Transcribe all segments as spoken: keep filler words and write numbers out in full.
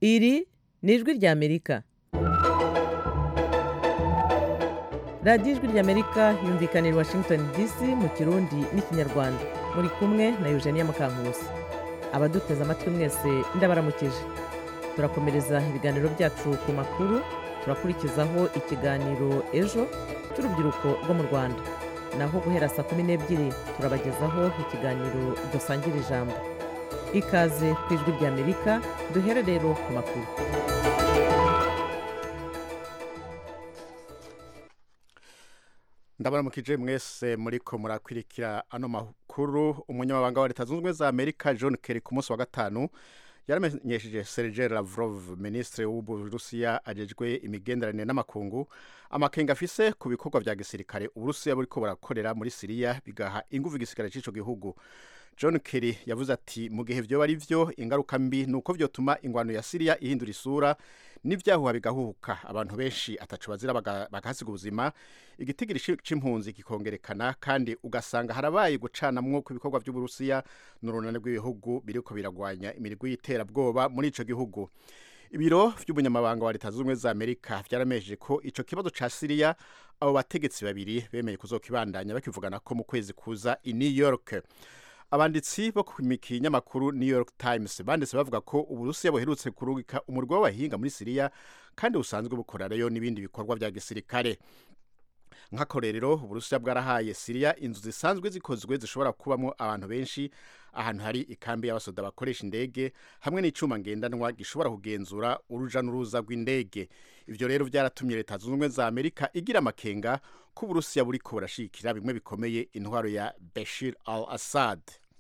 Iri ni ijwi ry'Amerika. Radiyo ijwi ry'Amerika yumvikanira Washington D C mu Kirundi n'Ikinyarwanda. Muri kumwe na Eugenia Mukankusi. Abaduteze amatwi mwese ndabaramukije. Turakomereza ibiganiro byacu ku makuru, turakurikizaho ikiganiro ejo cy'urubyiruko rwo mu Rwanda. Naho guhera saa kumi n'ebyiri turabagezaho ikiganiro dusangira ijambo. Ikaze ku ijwi ry'Amerika, duhere rero ku makuru. Ndabaramukije mwese muriko murakwirikira ano makuru. Umunyamabanga wa Leta Zunze Ubumwe za Amerika John Kerry ku munsi wa gatanu yaramenyesheje Sergei Lavrov, ministre w'Uburusiya ajejwe imigenderanire n'amakungu, amakenga afise ku bikorwa vya gisirikare Uburusiya buriko burakorera muri Syria bigaha inguvu igisirikare c'ico gihugu. John Kerry yavuze ati mu gihe vyo bari vyo ingaruka mbi nuko vyotuma ingwano ya Syria ihindura isura n'ivyahuha bigahuhuka, abantu benshi ataco bazira bagahasiga ubuzima, igitigiri c'impunzi kikongerekana, kandi ugasanga harabaye gucanamwo ku bikorwa vy'Uburusiya n'urunane rw'ibihugu biriko biragwanya imirwi y'iterabwoba muri ico gihugu. Ibiro vy'umunyamabanga wa Leta Zunze Ubumwe za Amerika vyaramejeje ko ico kibazo ca Syria abo bategetsi babiri bemeye kuzokibandanya bakivugana ko mu kwezi kuza i New York. Abanditsi bo ku kinyamakuru New York Times banditse bavuga ko Uburusiya buherutse kurungika umurwa w'abahinga muri Syria kandi usanzwe bukorerayo n'ibindi bikorwa vya gisirikare. Nk'akorero Uburusiya bwarahaye Syria inzu zisanzwe zikozwe zishobora kubamo abantu benshi, ahantu hari ikambi y'abasoda bakoresha indege hamwe n'icuma ngendanwa gishobora kugenzura uruja n'uruza rw'indege. Ivyo rero vyaratumye Leta Zunze Ubumwe za Amerika igira amakenga ko Uburusiya buriko burashikira bimwe bikomeye intwaro ya Bashir al-Assad.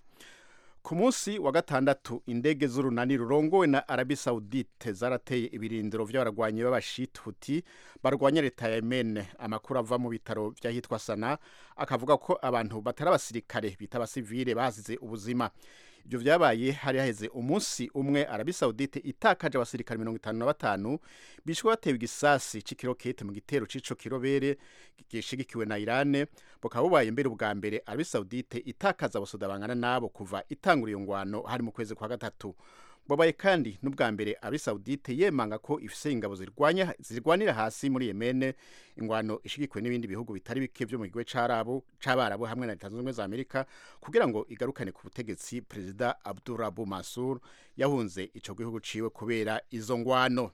Ku munsi wa gatandatu indege z'urunani rurongowe na Arabie Saoudite zarateye ibirindiro vy'abarwanyi b'abashit Houthi barwanya leta ya Yemen. Amakuru ava mu bitaro vy'ahitwa Sana akavuga ko abantu batari abasirikare bita abasivile bazize ubuzima. Ivyo vyabaye hari haheze umunsi umwe Arabie Saoudite itakaje abasirikare mirongo itanu na batanu bishwe batewe igisasi c'ikirokete mu gitero c'ico kirobere gishigikiwe na Iran. Bukaba bubaye mbere ubwa mbere Arabie Saoudite itakaza abasoda bangana nabo kuva itangura iyo ngwano hari mu kwezi kwa gatatu. Bobaye kandi n'ubwa mbere Arabie Saoudite yemanga ko ifise ingabo zirwanya zirwanira hasi muri Yemen, ingwano ishigikiwe n'ibindi bihugu bitari bike vyo mu gihugu c'Arabo c'Abarabu hamwe na Leta Zunze Ubumwe za Amerika kugira ngo igarukane ku butegetsi Perezida Abdurabu Mansur yahunze ico gihugu ciwe kubera izo ngwano.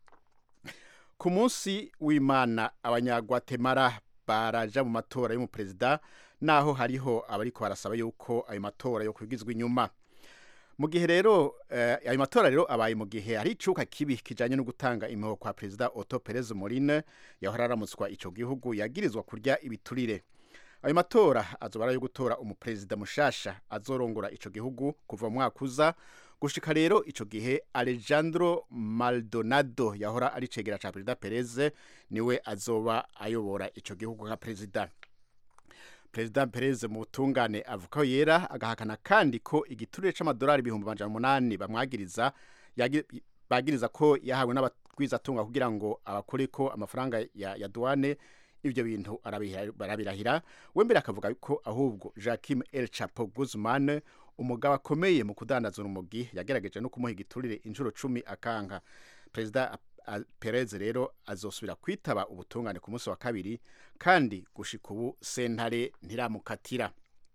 Ku munsi w'Imana abanyagwatemara baraja mu matora y'umuperezida, naho hariho abariko barasaba yuko ayo matora yo kwigizwa inyuma. Mu gihe rero eh, ayo matora rero abaye mu gihe hari icuka kibi kijanye no gutanga imiho kwa Perezida Otto Perez Molina yahora aramutswa ico gihugu yagirizwa kurya ibiturire. Ayo matora azobara yo gutora umuperezida mushasha azorongora ico gihugu kuva mu mwaka uza. Gushika rero ico gihe Alejandro Maldonado yahora ari cegera ca Perezida Perez niwe azoba ayobora ico gihugu nka perezida. Perezida Perez mu butungane avuga ko yera, agahakana kandi ko igiturire c'amadolari ibihumbi amajana umunani bamwagiriza bagiriza ko yahawe n'abagwizatunga kugira ngo abakoreko amafaranga ya, ya douane. Ivyo bintu arabirahira. Wembere akavuga ko ahubwo Joaquim El Chapo Guzman, umugabo akomeye mu kudandaza urumogi, yagerageje no kumuha igiturire inshuro cumi akanka. Perezida Perez rero azosubira kwitaba ubutungane ku munsi wa kabiri, kandi gushika ubu sentare ntiramukatira.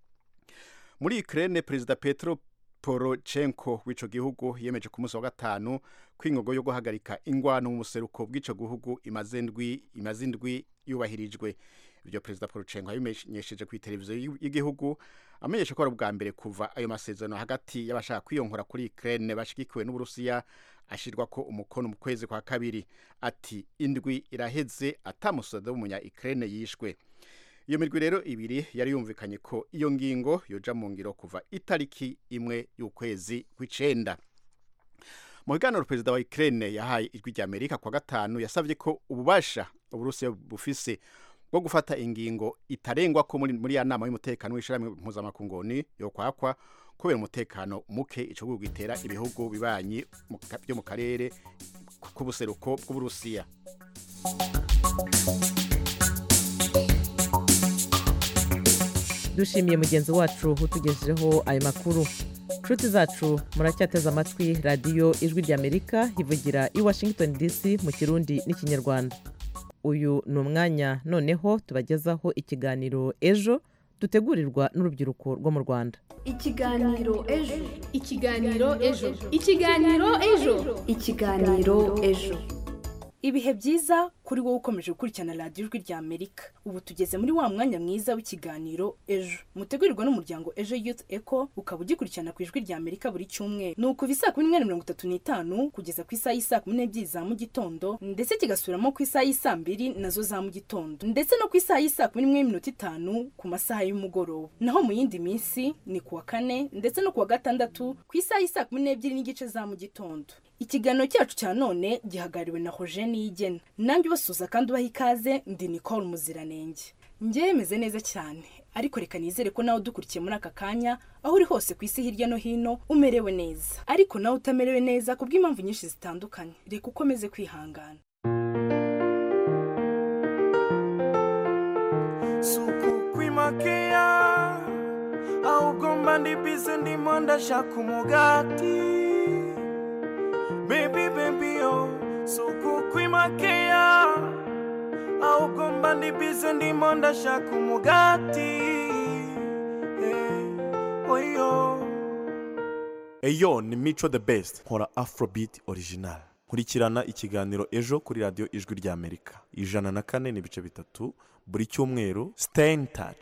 Muri Ukraine Perezida Petro Poroshenko w'ico gihugu yemeje ku munsi wa gatanu kwingogo yo guhagarika ingwano mu museruko bw'ico gihugu imazindwi imazindwi yubahirijwe. Ivyo Perezida Poroshenko yabimenyesheje ku televiziyo y'igihugu, amenyesha ko ari ubwa mbere kuva ayo masezerano hagati y'abashaka kwiyonkora kuri Ukraine bashigikiwe n'Uburusiya ashirwa ko umukono mu kwezi kwa kabiri. Ati indwi iraheze atamusoda w'umunya Ukraine yishwe. Iyo mirwi rero ibiri yari yumvikanye ko iyo ngingo yoja mu ngiro kuva itariki imwe y'ukwezi kw'icenda. Mu kiganiro Perezida wa Ukraine yahaye ijwi rya Amerika kwa gatanu yasavye ko ububasha Uburusiya bufise bwo gufata ingingo itarengwa ko muri, muri ya nama y'umutekano w'ishiramwe mpuzamakungu yo kwakwa kubera umutekano muke ico gihugu gitera ibihugu bibanyi byo mu karere k'ubuseruko bw'Uburusiya. Dushimiye mugenzi wacu utugejejeho ayo makuru. nshuti zacu muracyateze amatwi radiyo ijwi ry'Amerika ivugira i Washington D C mu kirundi n'ikinyarwanda. Uyu ni umwanya noneho tubagezaho ikiganiro ejo dutegurirwa n'urubyiruko rwo mu Rwanda. Ikiganiro ejo ikiganiro ejo ikiganiro ejo ikiganiro ejo ibihe byiza kuri wowe ukomeje gukurikirana radiyo ijwi ry'Amerika. Ubu tugeze muri wa mwanya mwiza w'ikiganiro ejo mutegurirwa n'umuryango Ejo Youth Echo, ukaba ugikurikirana ku ijwi ry'Amerika buri cyumweru. Ni ukuva isaa kumi n'imwe na mirongo itatu n'itanu kugeza ku isaha y'isaa kumi n'ebyiri za mu gitondo, ndetse kigasubiramo ku isaha y'isaa mbiri nazo za mu gitondo, ndetse no ku isaha y'isaa kumi n'imwe n'iminota itanu ku masaha y'umugoroba. Naho mu yindi minsi ni kuwa kane ndetse no kuwa gatandatu ku isaha y'isaa kumi n'ebyiri n'igice za mu gitondo. Ikiganiro cyacu cya none gihagariwe na Roger Niyigena. Nanjye basuza kandi ubaha ikaze, ndi Nicole Muziranenge. Njye meze neza cyane, ariko reka nizere ko nawe dukurikiye muri aka kanya aho uri hose ku isi hirya no hino umerewe neza. Ariko nawe utamerewe neza kubw'impamvu nyinshi zitandukanye, reka ukomeze kwihangana. Suku kwimakea ahubwo mba ndi bize ndimo ndashaka umugati. Baby baby oh, suku kwimakea ahubwo mba ndi bize ndimo ndashaka umugati. Hey, oyo Eyo ni Mico the Best, nkora Afrobeat original. Nkurikirana ikiganiro ejo kuri radio Ijwi ry'Amerika ijana na kane n'ibice bitatu buri cyumweru. Stay in touch.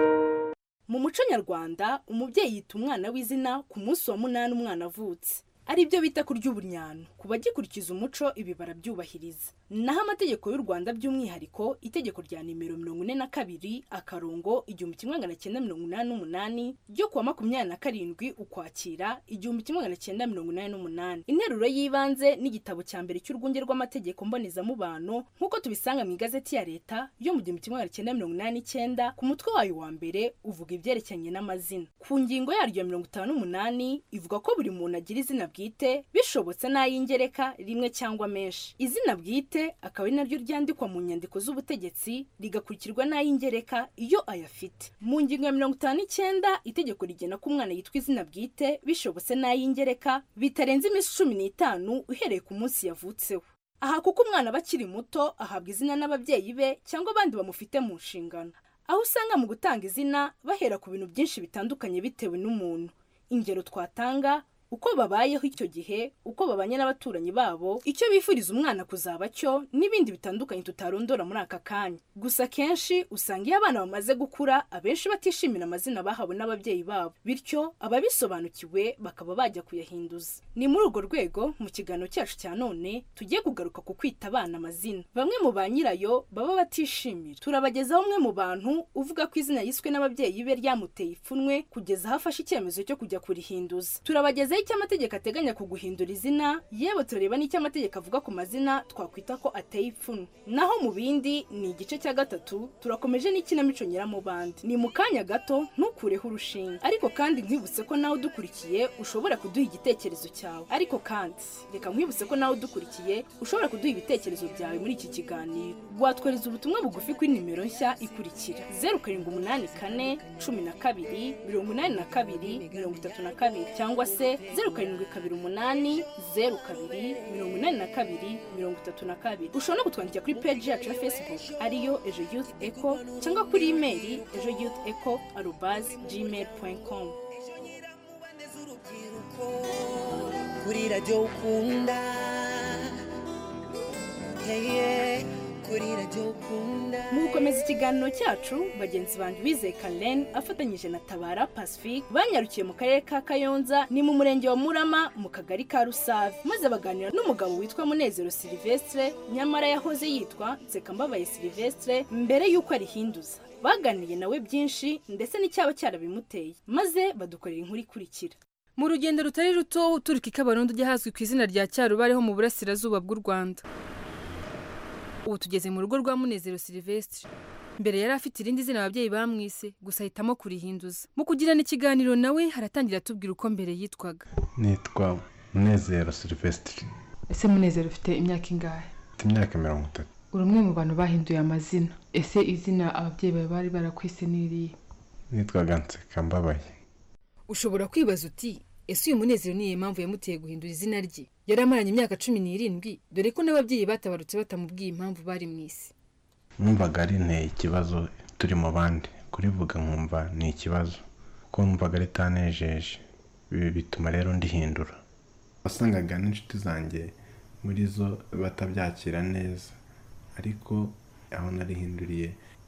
Mu muco nyarwanda umubyeyi yita umwana w'izina ku munsi wa munani umwana avutse, ari byo bita kurya ubunyano. Kuba gikurikiza umuco ibi barabyubahiriza. Naho amategeko y'u Rwanda by'umwihariko itegeko rya nimero mirongo ine na kabiri akarongo igihumbi kimwe magana cyenda mirongo inani n'umunani ryo kuwa makumyabiri na karindwi ukwakira igihumbi kimwe magana cyenda mirongo inani n'umunani, interuro y'ibanze n'igitabo cya mbere cy'urwunge rw'amategeko mbonezamubano nk'uko tubisanga mu igazeti ya leta yo mu gihumbi kimwe magana cyenda mirongo inani n'icyenda ku mutwe wayo wa mbere uvuga ibyerekeranye n'amazina. Ku ngingo yaryo ya mirongo itanu n'umunani ivuga ko buri muntu agira izina bwite bishobotse n'ay'ingereka rimwe cyangwa menshi. Izina bwite akaba ari naryo ryandikwa mu nyandiko z'ubutegetsi rigakurikirwa n'ay'ingereka iyo ayafite. Mu ngingo ya mirongo itanu n'icyenda itegeko rigena ko umwana yitwa izina bwite bishobotse n'ay'ingereka bitarenze iminsi cumi n'itanu uhereye ku munsi yavutseho. Aha kuko umwana bakiri muto ahabwa izina n'ababyeyi be cyangwa abandi bamufite mu nshingano, aho usanga mu gutanga izina bahera ku bintu byinshi bitandukanye bitewe n'umuntu. Ingero twatanga: uko babayeho icyo gihe, uko babanye n'abaturanyi babo, icyo bifuriza umwana kuzaba cyo, n'ibindi bitandukanye tutarondora muri aka kanya. Gusa kenshi usanga iyo abana bamaze gukura abenshi batishimira amazina bahawe n'ababyeyi babo, bityo ababisobanukiwe bakaba bajya kuyahinduza. Ni muri urwo rwego mu kiganiro cyacu cya none tugiye kugaruka ku kwita abana amazina bamwe mu ba nyirayo baba batishimira. Turabagezaho umwe mu bantu uvuga ko izina yiswe n'ababyeyi be ryamuteye ipfunwe kugeza hafashe icyemezo cyo kujya kurihinduza. Turabagezaho icyo amategeko ateganya ku guhindura izina, yewe tureba n'icyo amategeko avuga ku mazina twakwita ko ateye ipfunwe. Naho mu bindi ni igice cya gatatu, turakomeje n'ikinamico Nyiramubande. Ni mu kanya gato ntukureho urushinge, ariko kandi nkwibutse ko nawe udukurikiye ushobora kuduha igitekerezo cyawe. Ariko kandi reka nkwibutse ko nawe udukurikiye ushobora kuduha ibitekerezo byawe muri iki kiganiro. Watwohereza ubutumwa bugufi kuri nimero nshya ikurikira: zeru karindwi umunani kane cumi na kabiri mirongo inani na kabiri mirongo itatu na kabiri, cyangwa se zeru karindwi kabiri umunani zeru kabiri mirongo inani na kabiri mirongo itatu na kabiri. Ushobora no kutwandikira kuri page yacu ya Facebook ariyo Ejo Youth Echo, cyangwa kuri email ejo youth echo arobase gmail dot com. Kuri radio ukunda, hey, kuri radio ukunda. Mu gukomeza ikiganiro cyacu, bagenzi banjye Bizeye Karen afatanyije na Tabara Pacifique banyarukiye mu karere ka Kayonza, ni mu murenge wa Murama mu kagari ka Rusave, maze baganira n'umugabo witwa Munezero Sylvestre, nyamara yahoze yitwa Nsekambabaye Sylvestre mbere y'uko arihinduza. Baganiriye nawe byinshi ndetse n'icyaba cyarabimuteye, maze badukorera inkuru ikurikira. Mu rugendo rutari ruto uturuka Kabarondo ujya hazwi ku izina rya Cyarubareho mu burasirazuba bw'u Rwanda. Ubu tugeze mu rugo rwa Munezero Sylvestre. Mbere yari afite irindi zina ababyeyi bamwise, gusa ahitamo kurihinduza. Mu kugirana ikiganiro nawe haratangira atubwira uko mbere yitwaga. Nitwa Munezero Sylvestre. Ese Munezero ufite imyaka ingahe? Mfite imyaka mirongo itatu. Uri umwe mu bantu bahinduye amazina. Ese izina ababyeyi bawe bari barakwise n'iriye? Nitwaga Nsekambabaye. Ushobora kwibaza uti ese uyu Munezero niyo mpamvu yamuteye guhindura izina rye? Yari amaranye imyaka cumi n'irindwi dore ko n'ababyeyi batabarutse batamubwiye impamvu bari mu isi. numvaga ari nteye ikibazo turi mu bandi, kurivuga nkumva ni ikibazo ko numvaga ritanejeje, ibi bituma rero ndihindura. Wasangaga n'inshuti zanjye muri zo batabyakira neza, ariko aho narihinduriye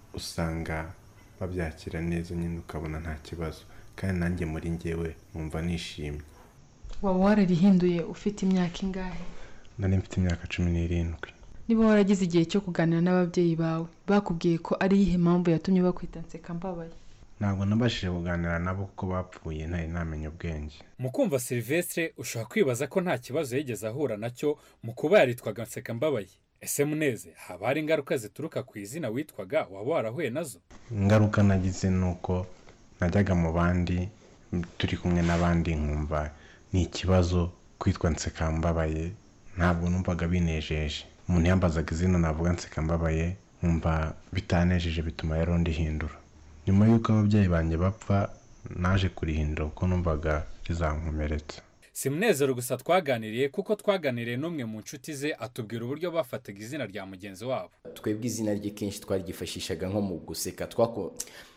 usanga babyakira neza nyine ukabona nta kibazo, kandi nanjye muri njyewe numva nishimye. Waba wararihinduye ufite imyaka ingahe? Nari mfite imyaka cumi n'irindwi. Niba waragize igihe cyo kuganira n'ababyeyi bawe bakubwiye ko ari iyihe mpamvu yatumye bakwita Nsekambabaye? Ntabwo nabashije kuganira nabo kuko bapfuye ntari namenya ubwenge. Mu kumva Sylvestre ushobora kwibaza ko nta kibazo yigeze ahura nacyo mu kuba yaritwaga Nsekambabaye. Ese Muneze, haba hari ingaruka zituruka ku izina witwaga waba warahuye nazo? Ingaruka nagize nuko najyaga mu bandi turi kumwe n'abandi nkumva ni ikibazo kwitwa Nsekambabaye, ntabwo numvaga binejeje. Umuntu yambazaga izina navuga Nsekambabaye nkumva bitanejeje, bituma rero ndihindura. Nyuma y'uko ababyeyi banjye bapfa naje kurihindura kuko numvaga rizankomeretsa. Si Munezero gusa twaganiriye kuko twaganiriye n'umwe mu nshuti ze atubwira uburyo bafataga izina rya mugenzi wabo. Twebwe izina rye kenshi twarigifashishaga nko mu guseka, twako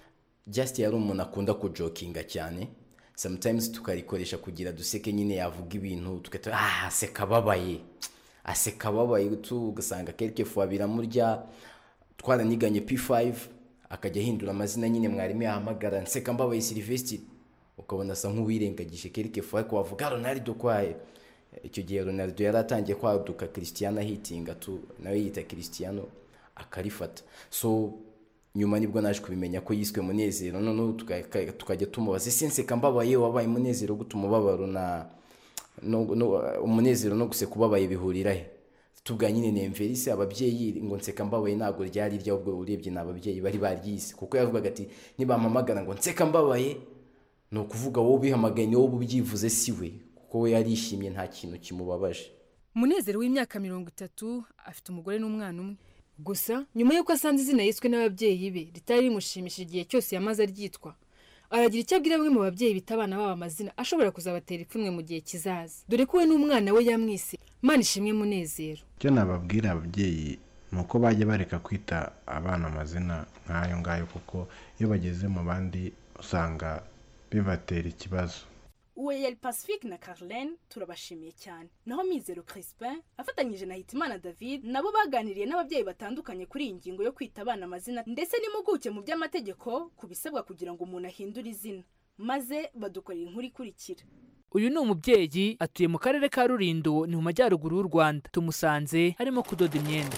just yari umuntu akunda kujokinga cyane, sometimes tukarikoresha kugira duseke nyine yavuga ibintu tukata ah Asekababaye Asekababaye tu ugasanga quelque fois biramurya. Twaraniganye P five akajya hindura amazina nyine mwarimu yahamagara Nsekambabaye Sylvestre, ukabona asa nk'uwirengagije quelque fois ko wavuga Ronaldo kwaye. Icyo gihe Ronaldo yaratangiye kwaduka Cristiano hitinga tu nawe yita Cristiano akarifata. So nyuma nibwo naje kubimenya ko yiswe Munezero, none tukajya tumubaza ese Nsekambabaye wabaye Munezero gutumubabaro na no Umunezero no guse kubabaye bihurira he? Tubwa nyine nemverise ababyeyi ngo Nsekambabaye ntago ryari rya ubwo urebye n'ababyeyi bari baryise, kuko yavugaga ati nibampamagara ngo Nsekambabaye no kuvuga wowe bihamagaye ni wowe ubyivuze siwe, kuko we yarishimye nta kintu kimubabaje. Munezero w'imyaka mirongo itatu afite umugore n'umwana umwe. Gusa nyuma y'uko asanze izina yiswe n'ababyeyi be ritari rimushimishije igihe cyose yamaze aryitwa, aragira icyo abwira bamwe mu babyeyi bita abana babo amazina ashobora kuzabatera ipfunwe mu gihe kizaza, dore ko we n'umwana we yamwise Manishimwe Munezero. Cyo nababwira ababyeyi nuko bajye bareka kwita abana amazina nk'ayo ngayo, kuko iyo bageze mu bandi usanga bibatera ikibazo. Uweyeli Pacifique na Carlene turabashimiye cyane. Naho Mizero Crispin afatanyije na Hitimana David nabo baganiriye n'ababyeyi batandukanye kuri iyi ngingo yo kwita abana amazina ndetse n'impuguke mu by'amategeko kubisabwa kugira ngo umuntu ahindure izina, maze badukorera inkuru ikurikira. Uyu ni umubyeyi atuye mu karere ka Rulindo ni mu majyaruguru y'u Rwanda. Tumusanze arimo kudoda imyenda.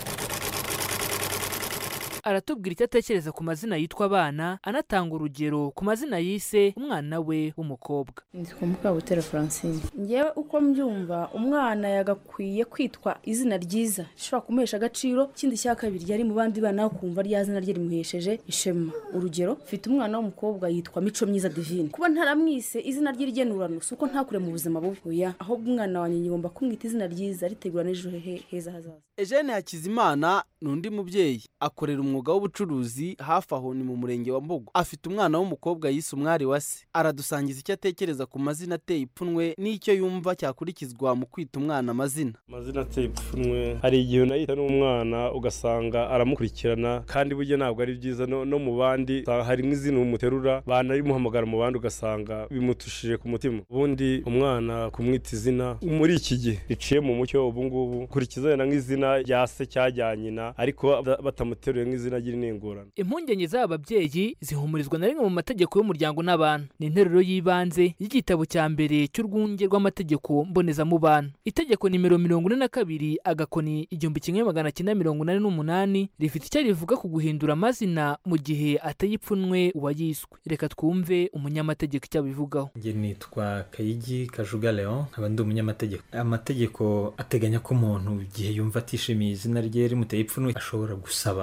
Aratubwira icyo atekereza ku mazina yitwa abana, anatanga urugero ku mazina yise umwana we w'umukobwa. Ndikumuka Butera Francine. Ngewe uko mbyumva umwana yagakwiye kwitwa izina ryiza rishobora kumuhesha agaciro, kindi cya kabiri yari mu bandi bana kumva rya zina rye rimuhesheje ishema. Urugero, mfite umwana w'umukobwa yitwa Mico Myiza Divine. Kuba ntaramwise izina rye ryenurano suko ntakure mu buzima bubuya, aho umwana wanjye ngomba kumwita izina ryiza ritegura n'ejo heza hazaza. Eugene Hakizimana nundi mubyeyi akorera umwuga w'ubucuruzi hafi aho ni mu murenge wa Mbogo. Afite umwana w'umukobwa yise umwari wa se. Aradusangiza icyo atekereza ku mazina ateye ipfunwe n'icyo yumva cyakurikizwa mu kwita umwana amazina. Amazina ateye ipfunwe hari igihe unayita n'umwana ugasanga aramukurikirana, kandi burya ntabwo ari byiza no, no mu bandi hari nk'izina umuterura banarimuhamagara mu bandi ugasanga bimutushije ku mutima. Ubundi umwana kumwita izina muri iki gihe riciye mu mucyo ubu ngubu kurikizana nk'izina rya se cyajyanye na, ariko batamuteruye nk'izina gira n'ingorane. Impungenge z'ababyeyi zihumurizwa na rimwe mu mategeko y'umuryango n'abantu. Ni interuro y'ibanze y'igitabo cya mbere cy'urwunge rw'amategeko mbonezamubano. Itegeko nimero mirongo ine na kabiri agakoni igihumbi kimwe magana cyenda mirongo inani n'umunani rifite icyo rivuga ku guhindura amazina mu gihe ateye ipfunwe uwayiswe. Reka twumve umunyamategeko icyo abivugaho. Nge nitwa Kayigi Kajuga Leon, nkaba ndi umunyamategeko. Amategeko ateganya ko umuntu igihe yumva atishimiye izina rye rimuteye ipfunwe ashobora gusaba guhindura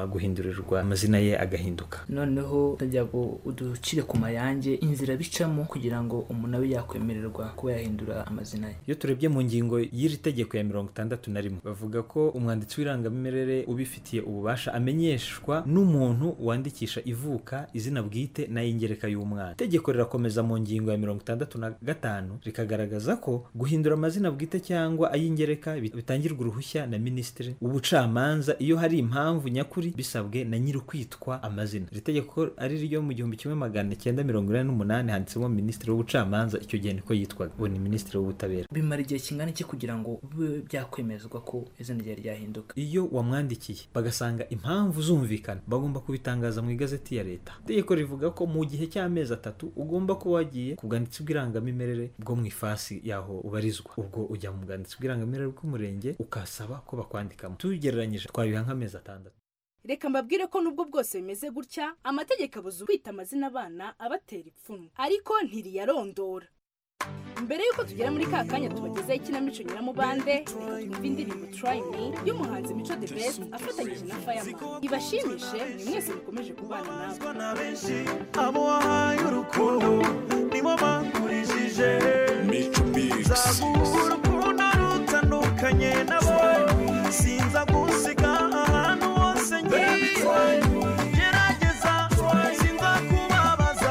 guhindurirwa amazina ye agahinduka. noneho utajya ngo uducire ku mayange inzira bicamo kugira ngo umuntu abe yakwemererwa kuba yahindura amazina ye. Iyo turebye mu ngingo y'iri tegeko ya mirongo itandatu na rimwe bavuga ko umwanditsi w'irangamimerere ubifitiye ububasha amenyeshwa n'umuntu wandikisha ivuka izina bwite n'ay'ingereka y'umwana. Itegeko rirakomeza mu ngingo ya mirongo itandatu na gatanu rikagaragaza ko guhindura amazina bwite cyangwa ay'ingereka bitangirwa uruhushya na minisitiri w'ubucamanza iyo hari impamvu nyakuri bisabwe na nyiri kwitwa amazina. Iri tegeko ari ryo mu gihumbi kimwe magana cyenda mirongo inani n'umunani handitsemo minisitiri w'ubucamanza, icyo gihe niko yitwaga, ubu ni minisitiri w'ubutabera. Bimara igihe kingana iki kugira ngo bibe byakwemezwa ko izina rye ryahinduka? Iyo wamwandikiye bagasanga impamvu zumvikana bagomba kubitangaza mu igazeti ya leta. Itegeko rivuga ko mu gihe cy'amezi atatu ugomba kuba wagiye ku bwanditsi bw'irangamimerere bwo mu ifasi yaho ubarizwa. Ubwo ujya mu bwanditsi bw'irangamimerere bw'umurenge ukasaba ko bakwandikamo. Tugereranyije twabiha nk'amezi atandatu. Reka mbabwire ko nubwo bwose bimeze gutya amategeko abuza kwita amazina abana abatera ipfunwe, ariko ntiriyarondora. Mbere yuko tugera muri ka kanya tubagezaho ikinamico nyiramubande, reka twumve indirimbo Try Me y'umuhanzi Mico The Best afatanyije na Fireman. Ibashimishe mwe mwese mukomeje kubana nawe. Abo wahaye urukundo nibo bankurishije Mico Beats. Urukundo rutandukanye nabo sinza gusiga ahantu hose ngiye. Gerageza sinza kubabaza,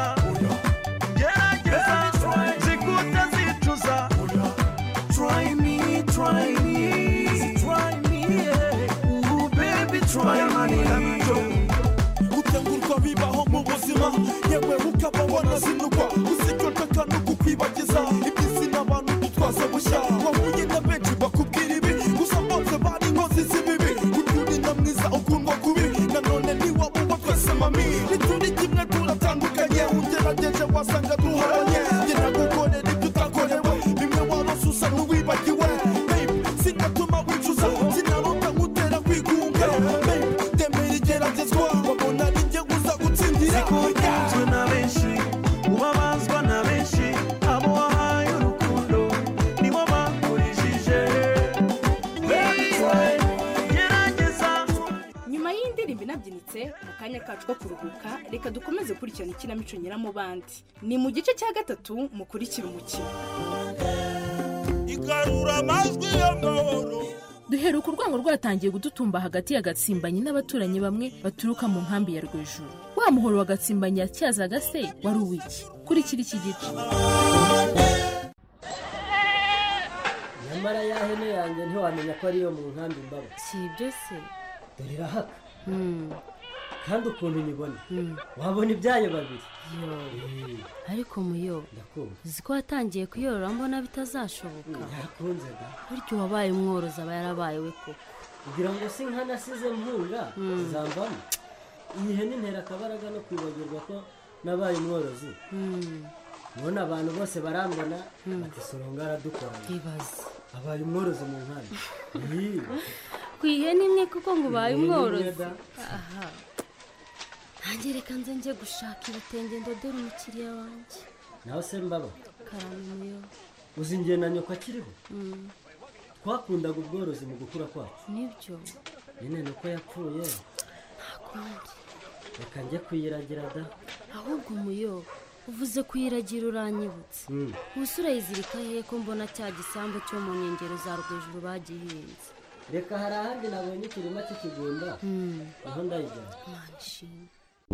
gerageza zikuta zicuza. Try me, try me, try me, yeah. Ooh baby, try me. Gutengurwa bibaho mu buzima, yewe ukaba wanazinugwa uzicyotaka no kukwibagiza iby'isi n'abantu dutwaza bushya. Wahuye na benshi bakubwira ibi gusa bose bari inkozi z'ibibi. Kuturi na mwiza ukundwa kubi nanone ntiwabuba twese mami. Nituri kimwe turatandukanye, ugerageje wasanga duhabanye. Njye nagukorera ibyo utakorewe, bimwe warasusa n'uwibagiwe. Babe sinatuma wicuza, sinarota nkutera kwigunga. Babe temera igeragezwa wabona ari njye gusa gutsindira. Zikunzwe na benshi ubabazwa na benshi, abo wahaye urukundo nibo bankurishije. Gerageza. Nyuma y'indirimbo inabyinitse mu kanya kacu ko kuruhuka, reka dukomeze kurikirana ikinamico nyiramubande. Ni mu gice cya gatatu mukurikira umukino. Igarura amajwi y'amahoro. Duheruka urwango rwatangiye gututumba hagati ya Gatsimbanyi n'abaturanyi bamwe baturuka mu nkambi ya Rwejuru. Wa muhoro wa Gatsimbanyi yatyazaga se wari uwiki? Kurikira iki gice. Nyamara ya hene yanjye ntiwamenya ko ariyo mu nkambi mbaba. Si ibyo se? Dore irahaka. Kandi ukuntu nyibona wabona ibyayo babiri. Ariko muyo uzi ko watangiye kuyorora mbona bitazashoboka. Yakunze da. Buryo wabaye umworozi aba yarabaye we koko. Kugira ngo si nka nasize mpunga zambamo. Iyi hene intera akabaraga no kwibagirwa ko nabaye umworozi. None abantu bose barambona bati Soronga aradukora. Ibaze abaye umworozi mu nkambi. Kwihene imwe kuko ngo ubaye umworozi. Aha. Nanjye reka nze nje gushaka ibitenge ndodora umukiriya wanjye. Nawe se mbaba? Karame muyo. Uzi njye na nyoko akiriho? Twakundaga ubworozi mu gukura kwacu. Nibyo. Nyine nuko yapfuye. Ntakundi. Reka njye kuyiragira da. Ahubwo muyo uvuze kuyiragira uranyibutse. Ubusura yizirika hehe ko mbona cya gisambu cyo mu nkengero za Rwejuru bagihinze. Reka hari ahandi nabonye ikirima cy'ikigunda. Aho ndayijyana. Manishimwe.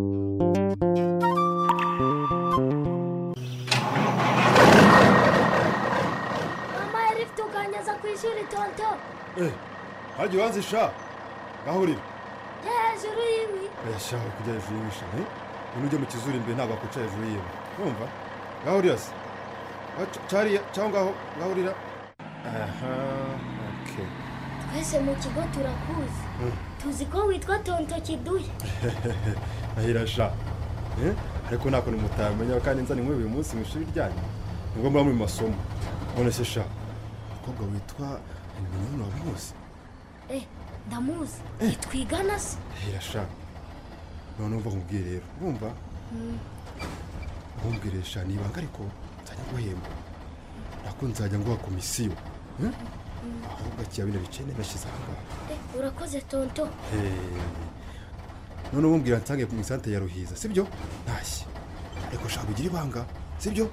Mama yari tuganyaza ku ishuri tonto. Eh, haje wanzisha. Gahurira. Hejuru yibi. Yashaka kujya hejuru y'ibisha, eh? Unujye mu kizuri imbere ntabwo akuca hejuru yiwe. Urumva? Gahurira se. Cyari cyangwa aho gahurira. Aha, okay. Twese mu kigo turakuzi. Tuzi ko witwa tonto Kiduye. Ahirasha. Eh? Ariko nako nimutamenya kandi nzani nk'uyu munsi mu ishuri ryanyu. Ngo mba mu masomo. None se sha. Kobwa witwa Nyina wabimuzi. Eh, ndamuzi. Eh, twigana se. Ahirasha. None umva nkubwire rero. Urumva? Mhm. Nkumbwiresha niba ariko nzajya guhemba. Nako nzajya nguha komisiyo. Eh? Ahubwo kiya bino bicene bashize aha. Eh, urakoze tonto. Eh. none umubwira nsange ku isante ya Ruhiza sibyo ntashye ariko shaka ugira ibanga sibyo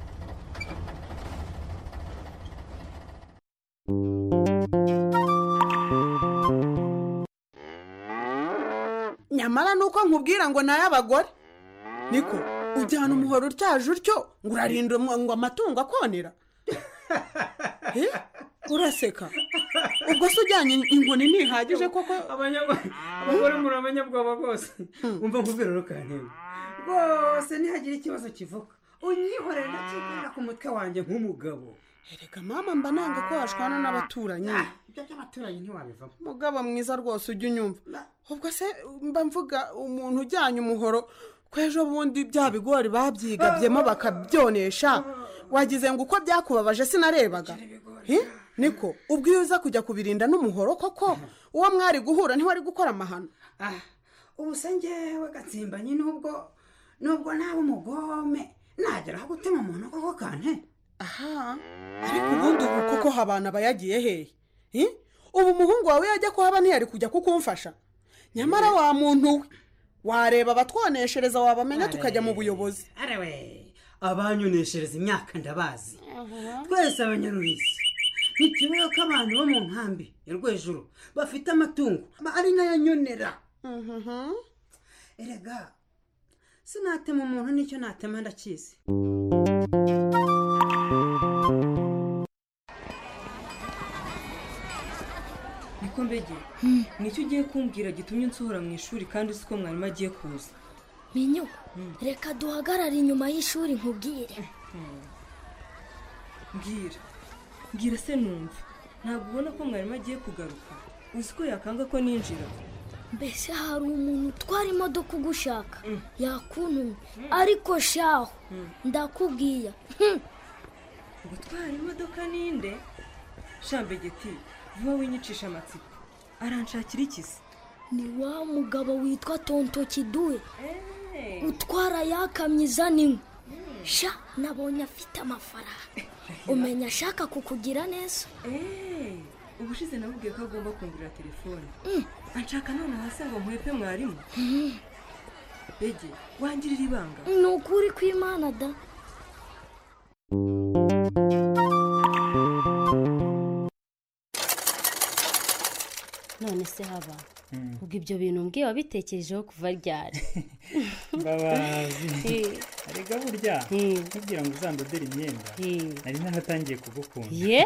nyamara nuko nkubwira ngo naye abagore niko ujyana umuhoro utyaje utyo ngo urarinda ngo amatungo akonera uraseka ubwo se ujyanye inkoni ntihagije koko abagore muri abanyabwoba rwose umva nkubwira rukantebe rwose ntihagire ikibazo kivuka unyihorere ndakikorera ku mutwe wanjye nk'umugabo erega mama mba nanga ko washwana n'abaturanyi ibyo by'abaturanyi ntiwabivamo mugabo mwiza rwose ujya unyumva ubwo se mba mvuga umuntu ujyanye umuhoro ko ejo bundi bya bigori babyigabyemo bakabyonesha wagize ngo uko byakubabaje sinarebaga niko ubwo iyo uza kujya kubirinda n'umuhoro koko uwo mwari guhura ntiwari gukora amahano ubu se njyewe Gatsimbanye nubwo nubwo nawe umugome nageraho gutema umuntu koko kante aha ariko ubundi ubu koko habana bayagiye hehe ubu umuhungu wawe yajya ko haba ntiyari kujya kukumfasha nyamara wa muntu we wareba abatwoneshereza wabamenya tukajya mu buyobozi arewe abanyoneshereza imyaka ndabazi twese abanyaruhizi ntikibeho ko abantu bo mu nkambi ya Rwejuru bafite amatungo ari nayo nyonera erega sinatema umuntu nicyo natema ndakizi niko mbege nicyo ugiye kumbwira gitumye nsohora mu ishuri kandi uzi ko mwarimu agiye kuza minyo reka duhagarare inyuma y'ishuri nkubwire mbwira mbwira se numva ntabwo ubona ko mwarimu agiye kugaruka uzi ko yakanga ko ninjira mbese hari umuntu utwara imodoka ugushaka yakuntumye ariko shaho ndakubwiye gutwara imodoka ninde shambegeti vuba winyicisha amatsiko aranshakira ikisi ni wa mugabo witwa Tonto Kiduwe utwara yakamye izana inkwi sha nabonye afite amafaranga umenya ashaka kukugira neza ubushize nabubwiye ko agomba kungurira telefone anshaka none hasi ngo nkwepe mwarimu bege wangirira ibanga ni ukuri kw'Imana da none se haba ubwo ibyo bintu mbwiye wabitekerejeho kuva ryari mbabazi arega burya kugira ngo uzandodere imyenda nari naratangiye kugukunda ye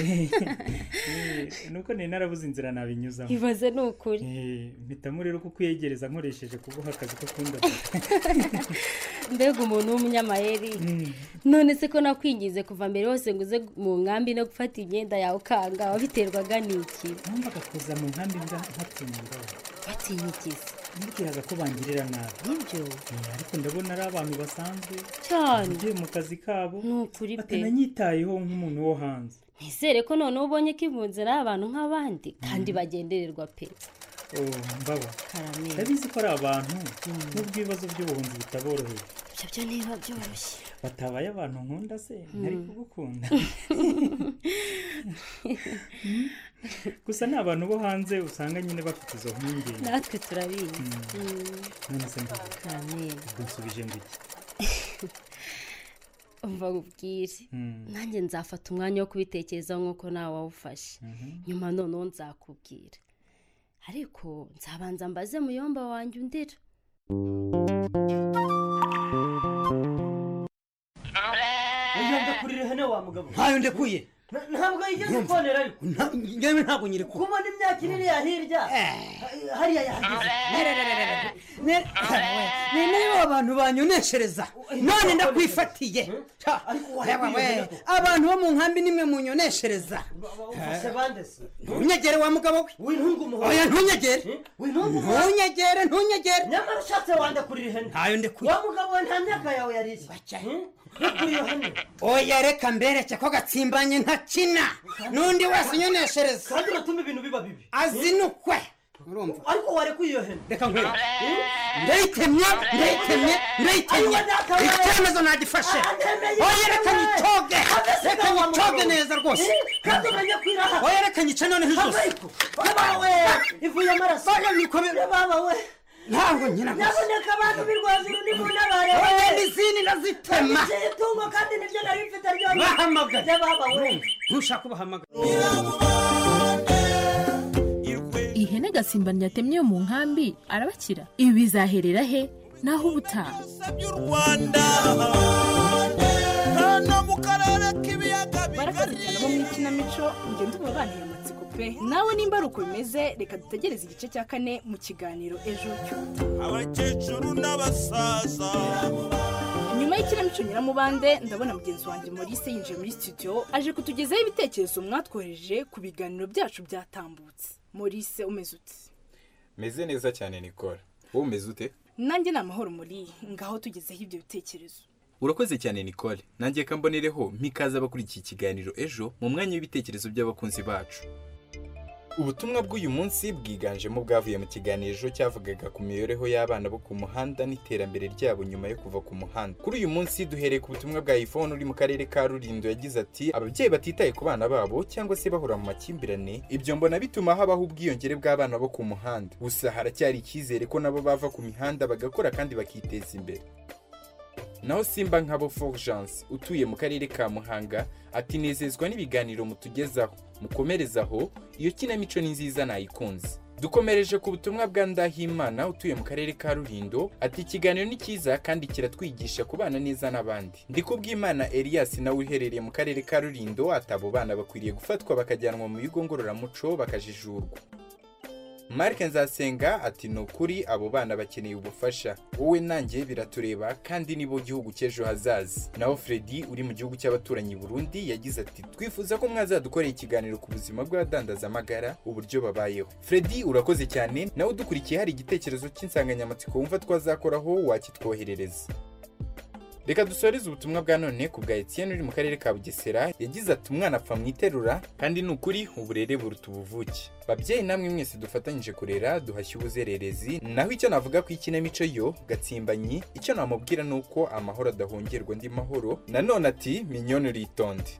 nuko nari narabuze inzira nabinyuzamo ibaze ni ukuri mpitamo rero kukwiyegereza nkoresheje kuguha akazi ko kundodera mbega umuntu w'umunyamayeri none se ko nakwingize kuva mbere hose ngo uze mu nkambi no gufata imyenda yawe ukanga wabiterwaga n'iki numvaga kuza mu nkambi nkatinya watinya ikisi mbwiraga ko bangirira nabi nibyo ariko ndabona ari abantu basanzwe cyane ugiye mu kazi kabo nukuri pe batananyitayeho nk'umuntu wo hanze nizere ko noneho ubonye ko impunzi ari abantu nk'abandi kandi bagendererwa pe mbaba ndabizi ko ari abantu n'ubwo ibibazo by'ubuhunzi bitaboroheye ibyo byo niba byoroshye batabaye abantu nkunda se ntari kugukunda gusa ni abantu bo hanze usanga nyine bafite izo mpungenge natwe turabizi none se mbaba ubwo nsubije ngo iki umva nkubwire nanjye nzafata umwanya wo kubitekerezaho nk'uko nawe wawufashe nyuma noneho nzakubwira ariko nzabanza mbaze muyomba wanjye undira ujya kurira hene wa mugabo ntayo ndekuye ntabwo yigeze ukonera ariko ngewe ntabwo nyiri kuba kubona imyaka iri ya hirya hariya yahageze ni niyo abantu banyoneshereza none ndakwifatiye abantu bo mu nkambi nimwe munyoneshereza ntunyegere wa mugabo we oya ntunyegere ntunyegere ntunyegere nyamara ushatse wandekurira ihene ntayo ndekuye wa mugabo we nta myaka yawe yariye oya reka mbereke ko Gatsimbanye ntakina n'undi wese unyoneshereza kandi uratuma ibintu biba bibi azinukwe ariko warekuye iyo hene reka nkwereke ndayitemye ndayitemye ndayitemye icyemezo nagifashe oya reka nyitoge reka nyitoge neza rwose kandi umenye kwiraha oya reka nyice noneho ijosi yabawe ivuye amaraso oya nikome yabawe ntabwo nkina gusa naboneka abantu b'irwajuru ni mu nabare wowe izindi ndazitema itungo kandi nibyo nari mfite ryonyine bahamagara babawe ntushaka kubahamagara ihene Gatsimbanya yatemye yo mu nkambi arabakira ibi bizaherera he naho ubutaha barakoze cyane bo mu ikinamico ngende ubabaniye amatsiko pe nawe nimba ari uko bimeze reka dutegereze igice cya kane mu kiganiro ejo cy'ubutaha abakecuru n'abasaza nyuma y'ikinamico nyiramubande ndabona mugenzi wanjye Maurice yinjiye muri studio aje kutugezaho ibitekerezo mwatwohereje ku biganiro byacu byatambutse. Maurice umeze ute? meze neza cyane Nicole, wowe umeze ute? Nanjye ni amahoro muri ngaho tugezeho ibyo bitekerezo. Urakoze cyane Nicole, nanjye kambonereho mpikaza bakurikiye ikiganiro ejo mu mwanya w'ibitekerezo by'abakunzi bacu. Ubutumwa bw'uyu munsi bwiganjemo bwavuye mu kiganiro cyavugaga ku miyoreho y'abana bo ku muhanda n'iterambere ryabo nyuma yo kuva ku muhanda. Kuri uyu munsi duhereye ku butumwa bwa iPhone uri mu karere ka Rulindo yagize ati ababyeyi batitaye ku bana babo cyangwa se bahura mu makimbirane, ibyo mbona bituma habaho ubwiyongere bw'abana bo ku muhanda. Gusa haracyari icyizere ko nabo bava ku mihanda bagakora kandi bakiteza imbere. Naho Simba nkabo Fulgence utuye mu karere ka Muhanga ati nezezwa n'ibiganiro mutugezaho, mukomerezaho iyo kinamico ni nziza nayikunze. Dukomereje ku butumwa bwa Ndahimana utuye mu karere ka Rulindo ati ikiganiro ni cyiza kandi kiratwigisha kubana neza n'abandi. Ndikubwimana Elias nawe uherereye mu karere ka Rulindo atabo bana bakwiriye gufatwa bakajyanwa mu bigo ngororamuco bakajijurwa. Mark Nzasenga ati no kuri abo bana bakeneye ubufasha, wowe nanjye biratureba kandi nibo gihugu cy'ejo hazaza. Naho Freddy uri mu gihugu cy'abaturanyi Burundi yagize ati twifuza ko mwazadukorera ikiganiro ku buzima bw'abadandaza amagara uburyo babayeho. Freddy urakoze cyane, nawe udukurikiye hari igitekerezo cy'insanganyamatsiko wumva twazakoraho wakitwoherereza. Reka dusoreze ubutumwa bwa none ku bwa Etienne uri mu karere ka Bugesera yagize ati umwana apfa mu iterura kandi nukuri uburere buruta ubuvuke. Babyeyi namwe mwese dufatanyije kurera duhashye ubuzererezi. Naho icyo navuga ku ikinamico yo Gatsimbanyi, icyo namubwira nuko amahoro adahongerwa ndi mahoro. Nanone ati minyoni ritonde.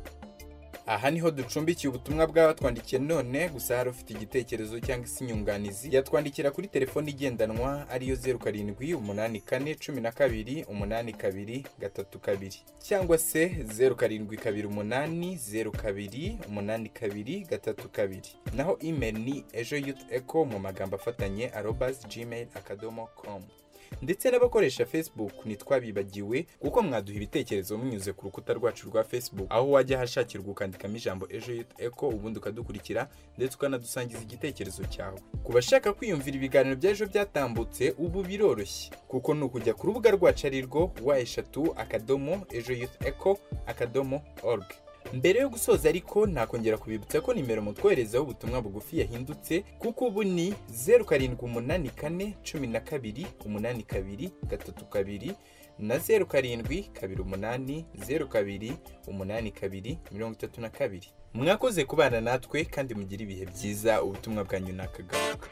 Aha niho ducumbikiye ubutumwa bw'abatwandikiye none, gusa hari ufite igitekerezo cyangwa se inyunganizi yatwandikira kuri telefone igendanwa ariyo zeru karindwi umunani kane cumi na kabiri umunani kabiri gatatu kabiri cyangwa se zeru karindwi kabiri umunani zeru kabiri umunani kabiri gatatu kabiri. Naho email ni ejo youth echo mu magambo afatanye arobas gmail akadomo com. Ndetse n'abakoresha Facebook nitwabibagiwe kuko mwaduha ibitekerezo munyuze ku rukuta rwacu rwa Facebook, aho wajya hashakirwa ukandikamo ijambo ejo youth echo ubundi ukadukurikira ndetse ukanadusangiza igitekerezo cyawe. Kubashaka kwiyumvira ibiganiro by'ejo byatambutse ubu biroroshye kuko nukujya ku rubuga rwacu arirwo wa eshatu akadomo ejo youth echo akadomo org. Mbere yo gusoza ariko nakongera kubibutsa ko nimero mutwoherezaho ubutumwa bugufi yahindutse kuko ubu ni zeru karindwi umunani kane cumi na kabiri umunani kabiri gatatu kabiri na zeru karindwi kabiri umunani zeru kabiri umunani kabiri mirongo itatu na kabiri. Mwakoze kubana natwe kandi mugira ibihe byiza. Ubutumwa bwanyu nakagaruka.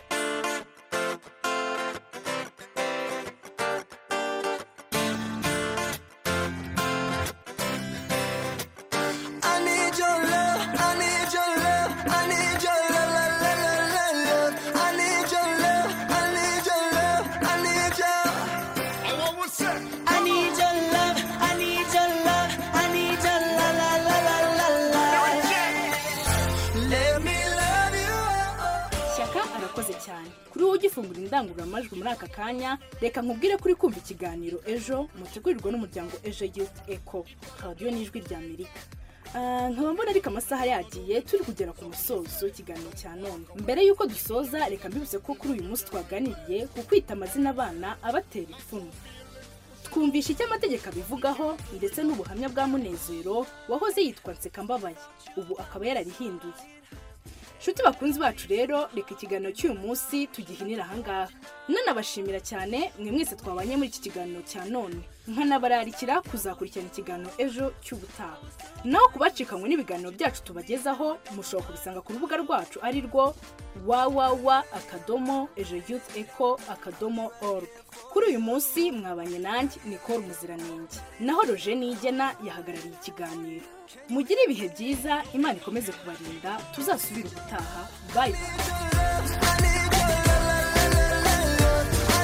Kuri wowe ugifungura indangururamajwi muri aka kanya, reka nkubwire kuri kumva ikiganiro ejo mutegurirwa n'umuryango Ejo Youth Echo radio n'ijwi rya Amerika. Nkaba mbona ariko amasaha yagiye turi kugera ku musozo ikiganiro cya none. Mbere yuko dusoza reka mbibutse ko kuri uyu munsi twaganiriye ku kwita amazina abana abatera ipfunwe. Twumvisha icyo amategeko abivugaho ndetse n'ubuhamya bwa Munezero wahoze yitwa Nsekambabaye ubu akaba yararihinduye. Shuti bakunzi bacu rero reka ikiganiro cy'uyu munsi tugihinira ahangaha. Nanabashimira cyane mwe mwese twabanye muri iki kiganiro cya none. Nkanabararikira kuzakurikirana ikiganiro ejo cy'ubutaha. Naho kubacikanywe n'ibiganiro byacu tubagezaho mushobora kubisanga ku rubuga rwacu ari rwo www akadomo ejo youth echo akadomo org. Kuri uyu munsi mwabanye nanjye Nicole Muziranenge. Naho Roger Nigena yahagarariye ikiganiro. Mugire ibihe byiza, Imana ikomeze kubarinda, tuzasubira ubutaha. Bye bye.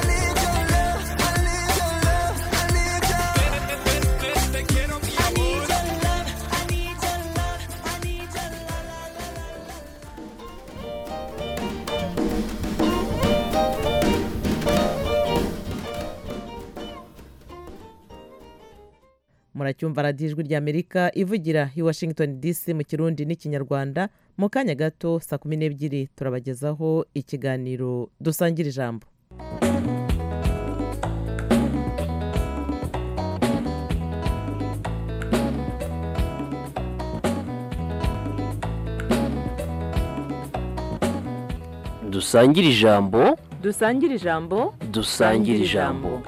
muracyumva radiyo ijwi ry'amerika ivugira i washington dc mu kirundi n'ikinyarwanda. mu kanya gato saa kumi n'ebyiri turabagezaho ikiganiro dusangira ijambo. dusangire ijambo dusangire ijambo dusangire ijambo.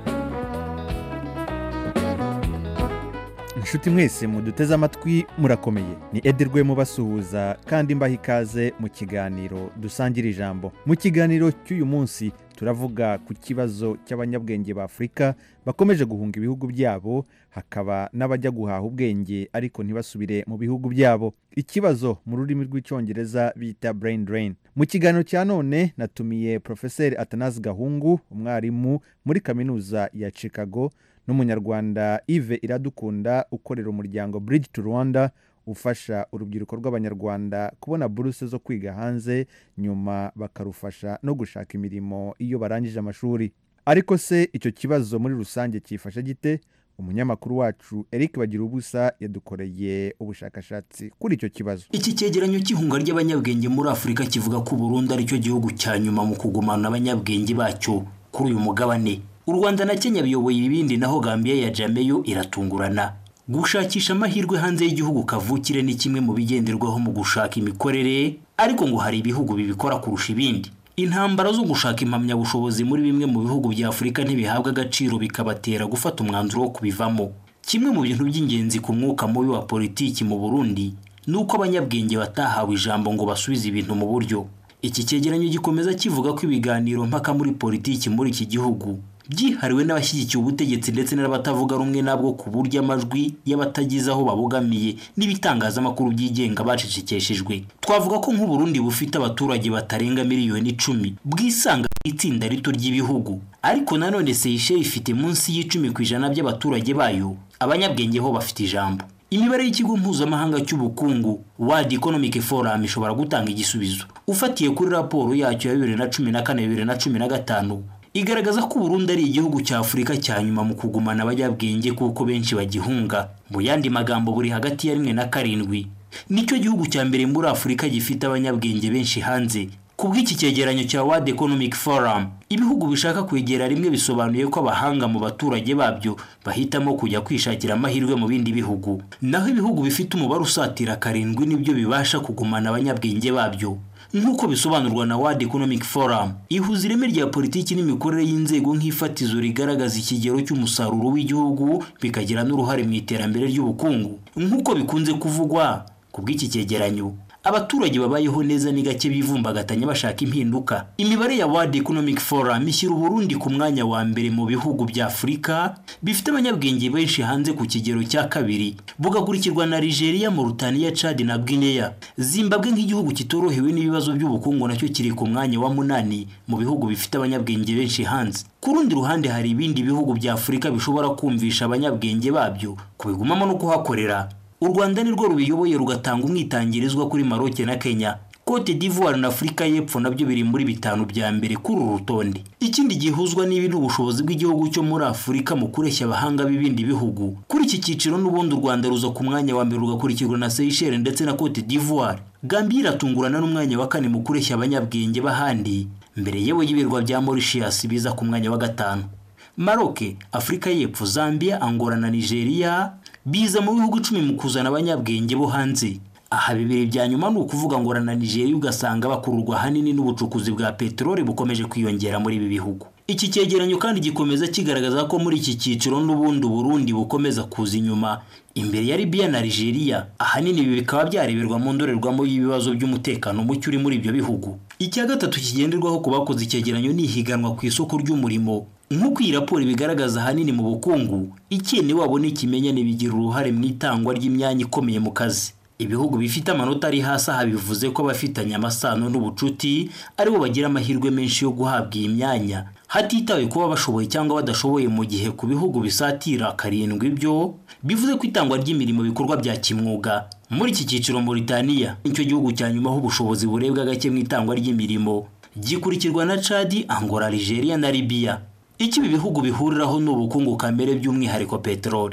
inshuti mwese muduteze amatwi murakomeye, ni Ederwe mubasuhuza kandi mbaha ikaze mu kiganiro dusangira ijambo. mu kiganiro cy'uyu munsi turavuga ku kibazo cy'abanyabwenge ba Afurika bakomeje guhunga ibihugu byabo, hakaba n'abajya guhaha ubwenge ariko ntibasubire mu bihugu byabo, ikibazo mu rurimi rw'icyongereza bita brain drain. mu kiganiro cya none natumiye Profeseri Atanazi Gahungu, umwarimu muri kaminuza ya Chicago, n'umunyarwanda Yves Iradukunda ukorera umuryango Bridge to Rwanda ufasha urubyiruko rw'abanyarwanda kubona buruse zo kwiga hanze nyuma bakarufasha no gushaka imirimo iyo barangije amashuri. ariko se icyo kibazo muri rusange cyifashe gite? umunyamakuru wacu Eric Bagirubusa yadukoreye ubushakashatsi kuri icyo kibazo. Iki cyegeranyo cy'ihunga ry'abanyabwenge muri Afurika kivuga ko Burundi ari cyo gihugu cya nyuma mu kugumana abanyabwenge bacyo kuri uyu mugabane. U Rwanda na Kenya biyoboye ibindi, naho Gambia ya Jameyo iratungurana. Gushakisha amahirwe hanze y'igihugu kavukire ni kimwe mu bigenderwaho mu gushaka imikorere, ariko ngo hari ibihugu bibikora kurusha ibindi. Intambara zo gushaka impamyabushobozi muri bimwe mu bihugu bya Afurika ntibihabwa agaciro, bikabatera gufata umwanzuro wo kubivamo. Kimwe mu bintu by'ingenzi ku mwuka mubi wa politiki mu Burundi nuko abanyabwenge batahawe ijambo ngo basubize ibintu mu buryo. Iki cyegeranyo gikomeza kivuga ko ibiganiro mpaka muri politiki muri iki gihugu byihariwe n'abashyigikiye ubutegetsi ndetse n'abatavuga rumwe nabwo, ku buryo amajwi y'abatagize aho babogamiye n'ibitangazamakuru byigenga bacecekeshejwe. Twavuga ko nk'u Burundi bufite abaturage batarenga miliyoni icumi bwisanga itsinda rito ry'ibihugu, ariko nanone Seychelles ifite munsi y'icumi ku ijana by'abaturage bayo. Abanyabwenge ho bafite ijambo. Imibare y'ikigo mpuzamahanga cy'ubukungu World Economic Forum ishobora gutanga igisubizo. Ufatiye kuri raporo yacyo ya bibiri na cumi na kane bibiri na cumi na gatanu igaragaza ko Burundi ari igihugu cya Afurika cya nyuma mu kugumana abanyabwenge kuko benshi bagihunga. Mu yandi magambo, buri hagati ya rimwe na karindwi nicyo gihugu cya mbere muri Afurika gifite abanyabwenge benshi hanze. Ku bw'iki cyegeranyo cya World Economic Forum, ibihugu bishaka kwegera rimwe bisobanuye ko abahanga mu baturage babyo bahitamo kujya kwishakira amahirwe mu bindi bihugu, naho ibihugu bifite umubare usatira karindwi nibyo bibasha kugumana abanyabwenge babyo. Nk'uko bisobanurwa na World Economic Forum, ihuza ireme rya politiki n'imikorere y'inzego nk'ifatizo rigaragaza ikigero cy'umusaruro w'igihugu, bikagira n'uruhare mu iterambere ry'ubukungu. Nk'uko bikunze kuvugwa ku bw'iki cyegeranyo, abaturage babayeho neza ni gake bivumbagatanya bashaka impinduka. Imibare ya World Economic Forum ishyira u Burundi ku mwanya wa mbere mu bihugu bya Afurika bifite abanyabwenge benshi hanze ku kigero cya kabiri, bugakurikirwa na Nigeria, Mauritania, Chad na Guinea. Zimbabwe nk'igihugu kitorohewe n'ibibazo by'ubukungu nacyo kiri ku mwanya wa munani mu bihugu bifite abanyabwenge benshi hanze. Ku rundi ruhande, hari ibindi bihugu bya Afurika bishobora kumvisha abanyabwenge babyo kubigumamo no kuhakorera. U Rwanda nirwo rubiyoboye rugatanga umwitangirizwa kuri Maroc na Kenya. Cote d'Ivoire na Afrika y'Epfo nabyo biri muri bitanu bya mbere kuri uru rutonde. Ikindi gihuzwa n'ibintu ubushobozi bw'igihugu cyo muri Afurika mu kureshya abahanga b'ibindi bihugu. Kuri iki cyiciro n'ubundi u Rwanda ruza ku mwanya wa mbere rugakurikirwa na Seychelles ndetse na Cote d'Ivoire. Gambia iratungurana n'umwanya wa kane mu kureshya abanyabwenge bahandi, mbere yewe y'ibirwa bya Mauritius biza ku mwanya wa gatanu. Maroc, Afrika y'Epfo, Zambia, Angola na Nigeria biza mu bihugu icumi mu kuzana abanyabwenge bo hanze. Aha bibiri bya nyuma ni ukuvuga ngo na Nigeria ugasanga bakururwa hanini n'ubucukuzi bwa peteroli bukomeje kwiyongera muri ibi bihugu. Iki cyegeranyo kandi gikomeza kigaragaza ko muri iki cyiciro n'ubundi Burundi bukomeza kuza inyuma imbere ya Libya na Nigeria. Ahanini ibi bikaba byareberwa mu ndorerwamo y'ibibazo by'umutekano muke uri muri ibyo bihugu. Icya gatatu kigenderwaho ku bakoze icyegeranyo ni ihiganwa ku isoko ry'umurimo. Nk'uko iyi raporo bigaragaza ahanini mu bukungu, ikene wabo n'ikimenyane bigira uruhare mu itangwa ry'imyanya ikomeye mu kazi. Ibihugu bifite amanota ari hasi aha bivuze ko abafitanye amasano n'ubucuti aribo bagira amahirwe menshi yo guhabwa iyi myanya, hatitawe kuba bashoboye cyangwa badashoboye, mu gihe ku bihugu bisatira karindwi byo bivuze ko itangwa ry'imirimo bikorwa bya kimwuga. Muri iki cyiciro Mauritania nicyo gihugu cya nyuma aho ubushobozi burebwa gake mu itangwa ry'imirimo, gikurikirwa na Chad, Angola, Nigeria na Libya. Iki ibi bihugu bihuriraho n'ubukungu kamere by'umwihariko peteroli.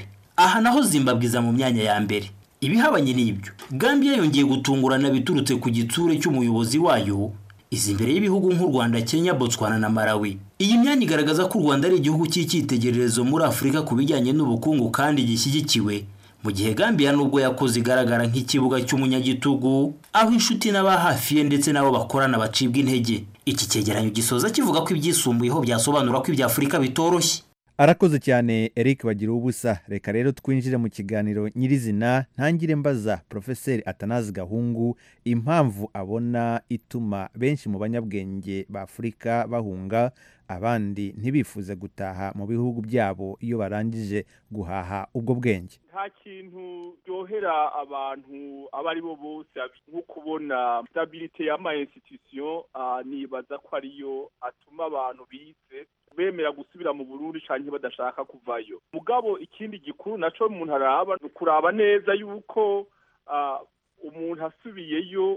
aha naho Zimbabwe iza mu myanya ya mbere. Ibihabanye n'ibyo, Gambia yongeye gutungurana biturutse ku gitsure cy'umuyobozi wayo, izi imbere y'ibihugu nk'u Rwanda, Kenya, Botswana na Malawi. Iyi myanya igaragaza ko u Rwanda ari igihugu cy'icyitegererezo muri Afurika ku bijyanye n'ubukungu kandi gishyigikiwe, mu gihe Gambia nubwo yakoze igaragara nk'ikibuga cy'umunyagitugu, aho inshuti n'aba hafi ye ndetse nabo bakorana bacibwa intege. Iki cyegeranyo gisoza kivuga ko ibyisumbuyeho byasobanura ko ibya Afurika bitoroshye. Arakoze cyane Eric bagira ubusa. Reka rero twinjire mu kiganiro nyirizina, ntangire mbaza Professeur Atanazi Gahungu impamvu abona ituma benshi mu banyabwenge ba Afurika bahunga, abandi ntibifuze gutaha mu bihugu byabo iyo barangije guhaha ubwo bwenge. Nta kintu ryohera abantu abari bo bose nko kubona stabilité y'ama institution, nibaza ko ariyo atuma abantu bize bemera gusubira mu Burundi canke badashaka kuvayo. Mugabo ikindi gikuru naco umuntu araba kuraba neza yuko uh, umuntu asubiyeyo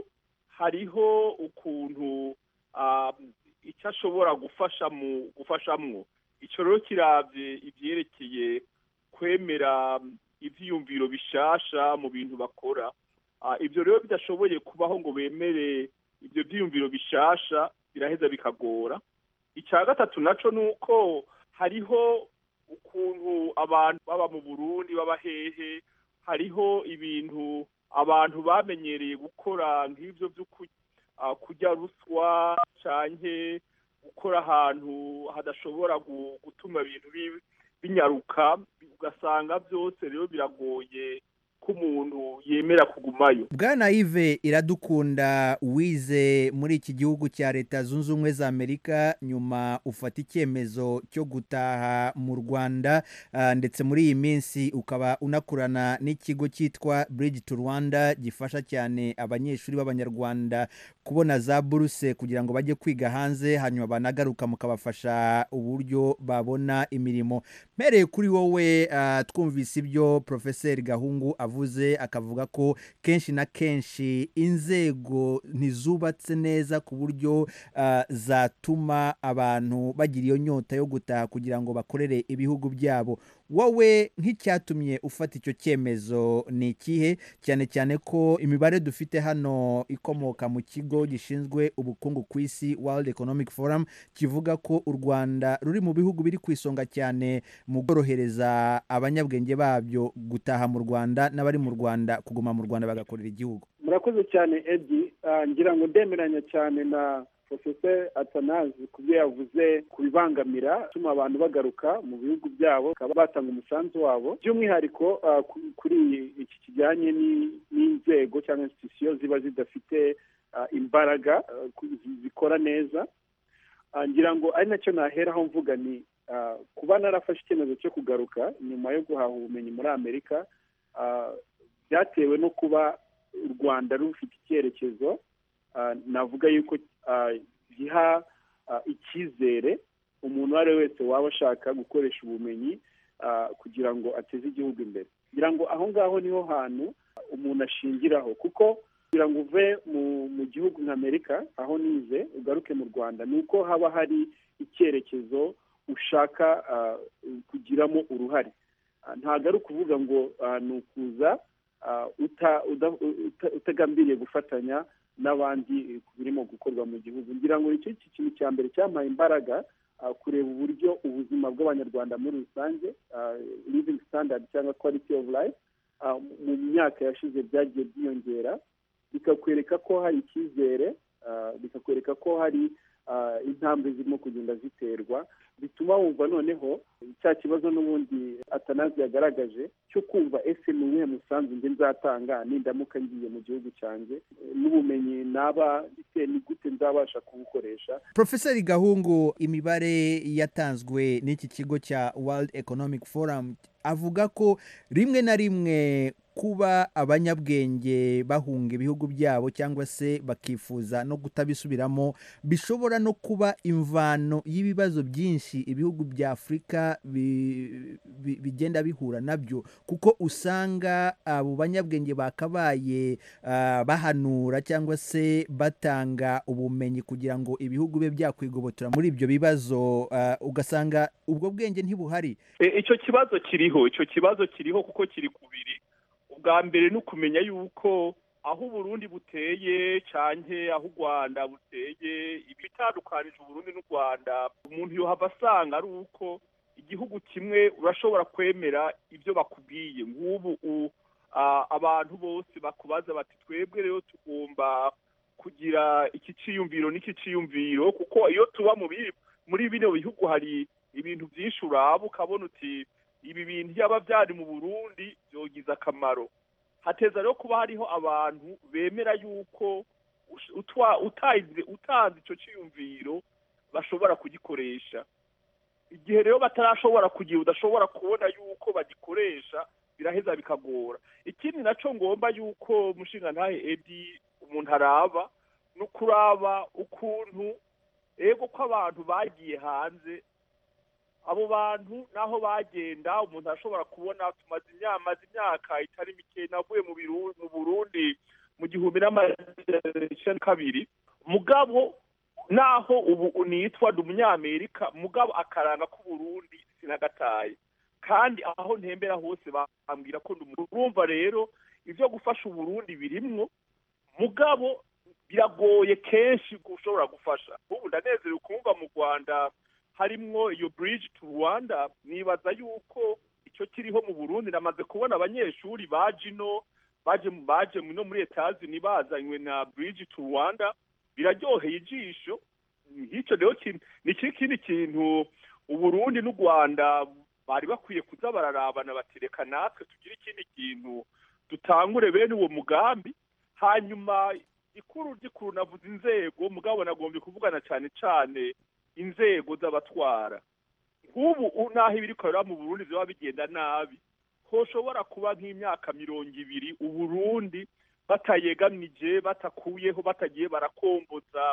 hariho ukuntu uh, icyo ashobora gufasha mu gufashamwo. Ico rero kiravye ivyerekeye kwemera ivyiyumviro bishasha mu bintu bakora. Uh, ibyo rero bidashoboye kubaho ngo bemere ibyo vyiyumviro bishasha, biraheza bikagora. Icya gatatu naco nuko hariho ukuntu abantu baba mu Burundi baba hehe, hariho ibintu abantu bamenyereye gukora nk'ivyo byo kujya ruswa canke gukora ahantu hadashobora gutuma ibintu binyaruka, ugasanga byose rero biragoye ko umuntu yemera kugumayo. Bwana Yves Iradukunda, wize muri iki gihugu cya Leta Zunze Ubumwe za Amerika, nyuma ufata icyemezo cyo gutaha mu Rwanda, uh, ndetse muri iyi minsi ukaba unakorana n'ikigo cyitwa Bridge to Rwanda gifasha cyane abanyeshuri b'abanyarwanda kubona za buruse kugira ngo bajye kwiga hanze, hanyuma banagaruka mukabafasha uburyo babona imirimo. Mpereye kuri wowe, uh, twumvise ibyo Professeur Gahungu avuze, akavuga ko kenshi na kenshi inzego ntizubatse neza ku buryo uh, zatuma abantu bagira iyo nyota yo gutaha kugira ngo bakorere ibihugu byabo. Wowe nk'icyatumye ufata icyo cyemezo ni ikihe, cyane cyane ko imibare dufite hano ikomoka mu kigo gishinzwe ubukungu ku isi World Economic Forum kivuga ko u Rwanda ruri mu bihugu biri ku isonga cyane mu korohereza abanyabwenge babyo gutaha mu Rwanda n'abari mu Rwanda kuguma mu Rwanda bagakorera igihugu? Murakoze cyane Eddie, uh, ngira ngo ndemeranya cyane na Professeur Atanazi kubyo yavuze kubibangamira tuma abantu bagaruka mu bihugu byabo kaba batanga umusanzu wabo, by'umwihariko uh, kuri iki kijyanye n'inzego cyangwa institution ziba zidafite uh, imbaraga uh, zikora neza. Uh, ngira ngo ari nacyo naheraho mvuga ni uh, kuba narafashe icyemezo cyo kugaruka nyuma yo guhaha ubumenyi muri Amerika, uh, byatewe no kuba u Rwanda rufite icyerekezo uh, navuga yuko giha icyizere umuntu uwo ari we wese waba ashaka gukoresha ubumenyi kugira ngo ateze igihugu imbere. kugira ngo aho ngaho niho hantu umuntu ashingiraho, kuko kugira ngo uve mu gihugu nka Amerika aho nize ugaruke mu Rwanda ni uko haba hari icyerekezo ushaka kugiramo uruhare. Ntabwo ari ukuvuga ngo ni ukuza utagambiriye gufatanya n'abandi birimo gukorwa mu gihugu. Ngira ngo icyo kintu cya mbere cyampaye imbaraga kureba uburyo ubuzima bw'abanyarwanda muri rusange, living standard cyangwa quality of life mu myaka yashize byagiye byiyongera, bikakwereka ko hari icyizere, bikakwereka ko hari intambwe zirimo kugenda ziterwa, bituma wumva noneho cya kibazo n'ubundi Atanazi yagaragaje cyo kumva ese ni uwuhe musanzu nge nzatanga nindamuka ngiye mu gihugu cyanjye, n'ubumenyi naba bite ni gute nzabasha kubukoresha. Professor Gahungu, imibare yatanzwe n'iki kigo cya World Economic Forum avuga ko rimwe na rimwe kuba abanyabwenge bahunga ibihugu byabo cyangwa se bakifuza no kutabisubiramo bishobora no kuba imvano y'ibibazo byinshi ibihugu bya afurika bi- bi- bigenda bihura nabyo kuko usanga abo banyabwenge bakabaye ah, bahanura cyangwa se batanga ubumenyi kugira ngo ibihugu bibe byakwigobotora muri ibyo bibazo ah, ugasanga ubwo bwenge ntibuhari. E, icyo kibazo kiriho icyo kibazo kiriho kuko kiri kubiri. Ubwa mbere ni ukumenya yuko aho Uburundi buteye canke aho u Rwanda buteye ibitandukanije Uburundi n'u Rwanda umuntu yohava asanga ari uko igihugu kimwe urashobora kwemera ibyo bakubwiye nk'ubu u- a- abantu bose bakubaza bati twebwe rero tugomba kugira iki ciyumviro n'iki ciyumviro kuko iyo tuba mu bi- muri bino bihugu hari ibintu byinshi uraba ukabona uti ibi bintu byaba byari mu Burundi byogize akamaro. Hateza rero kuba hariho abantu bemera yuko ush- utwa utayize utanze ico ciyumviro bashobora kugikoresha. Igihe rero batarashobora kugira udashobora kubona yuko bagikoresha biraheza bikagora. Ikindi naco ngomba yuko mushinga ntahe Edi umuntu araba no kuraba ukuntu ego ko abantu bagiye hanze abo bantu naho bagenda umuntu ashobora kubona tumaze imyaka maze imyaka itari mike navuye mu Biru- mu Burundi mu gihumbi n'amajana kabiri mugabo naho ubu unitwa ndi umunyamerika mugabo akaranga ku Burundi sinagataye kandi aho ntembera hose bambwira ko ndi umuntu. Urumva rero ivyo gufasha Uburundi birimwo mugabo biragoye kenshi gushobora gufasha. Ubu ndanezerewe kumva mu Rwanda harimwo iyo bridge to Rwanda nibaza yuko icyo kiriho mu Burundi namaze kubona abanyeshuri baje ino baje baje no muri Etazi bazanywe na bridge to Rwanda biraryoheye ijisho. Hico rero kintu ni kindi kintu Uburundi n'u Rwanda bari bakwiye kuza bararabana batereka natwe tugira ikindi kintu dutangure bene uwo mugambi. Hanyuma ikuru ry'ikuru navuze inzego mugabo nagombye kuvugana cyane cyane inzego z'abatwara. Nk'ubu naho ibiri korera mu Burundi byo bigenda nabi hoshobora kuba nk'imyaka mirongo ibiri Uburundi batayegamije batakuyeho batagiye barakomboza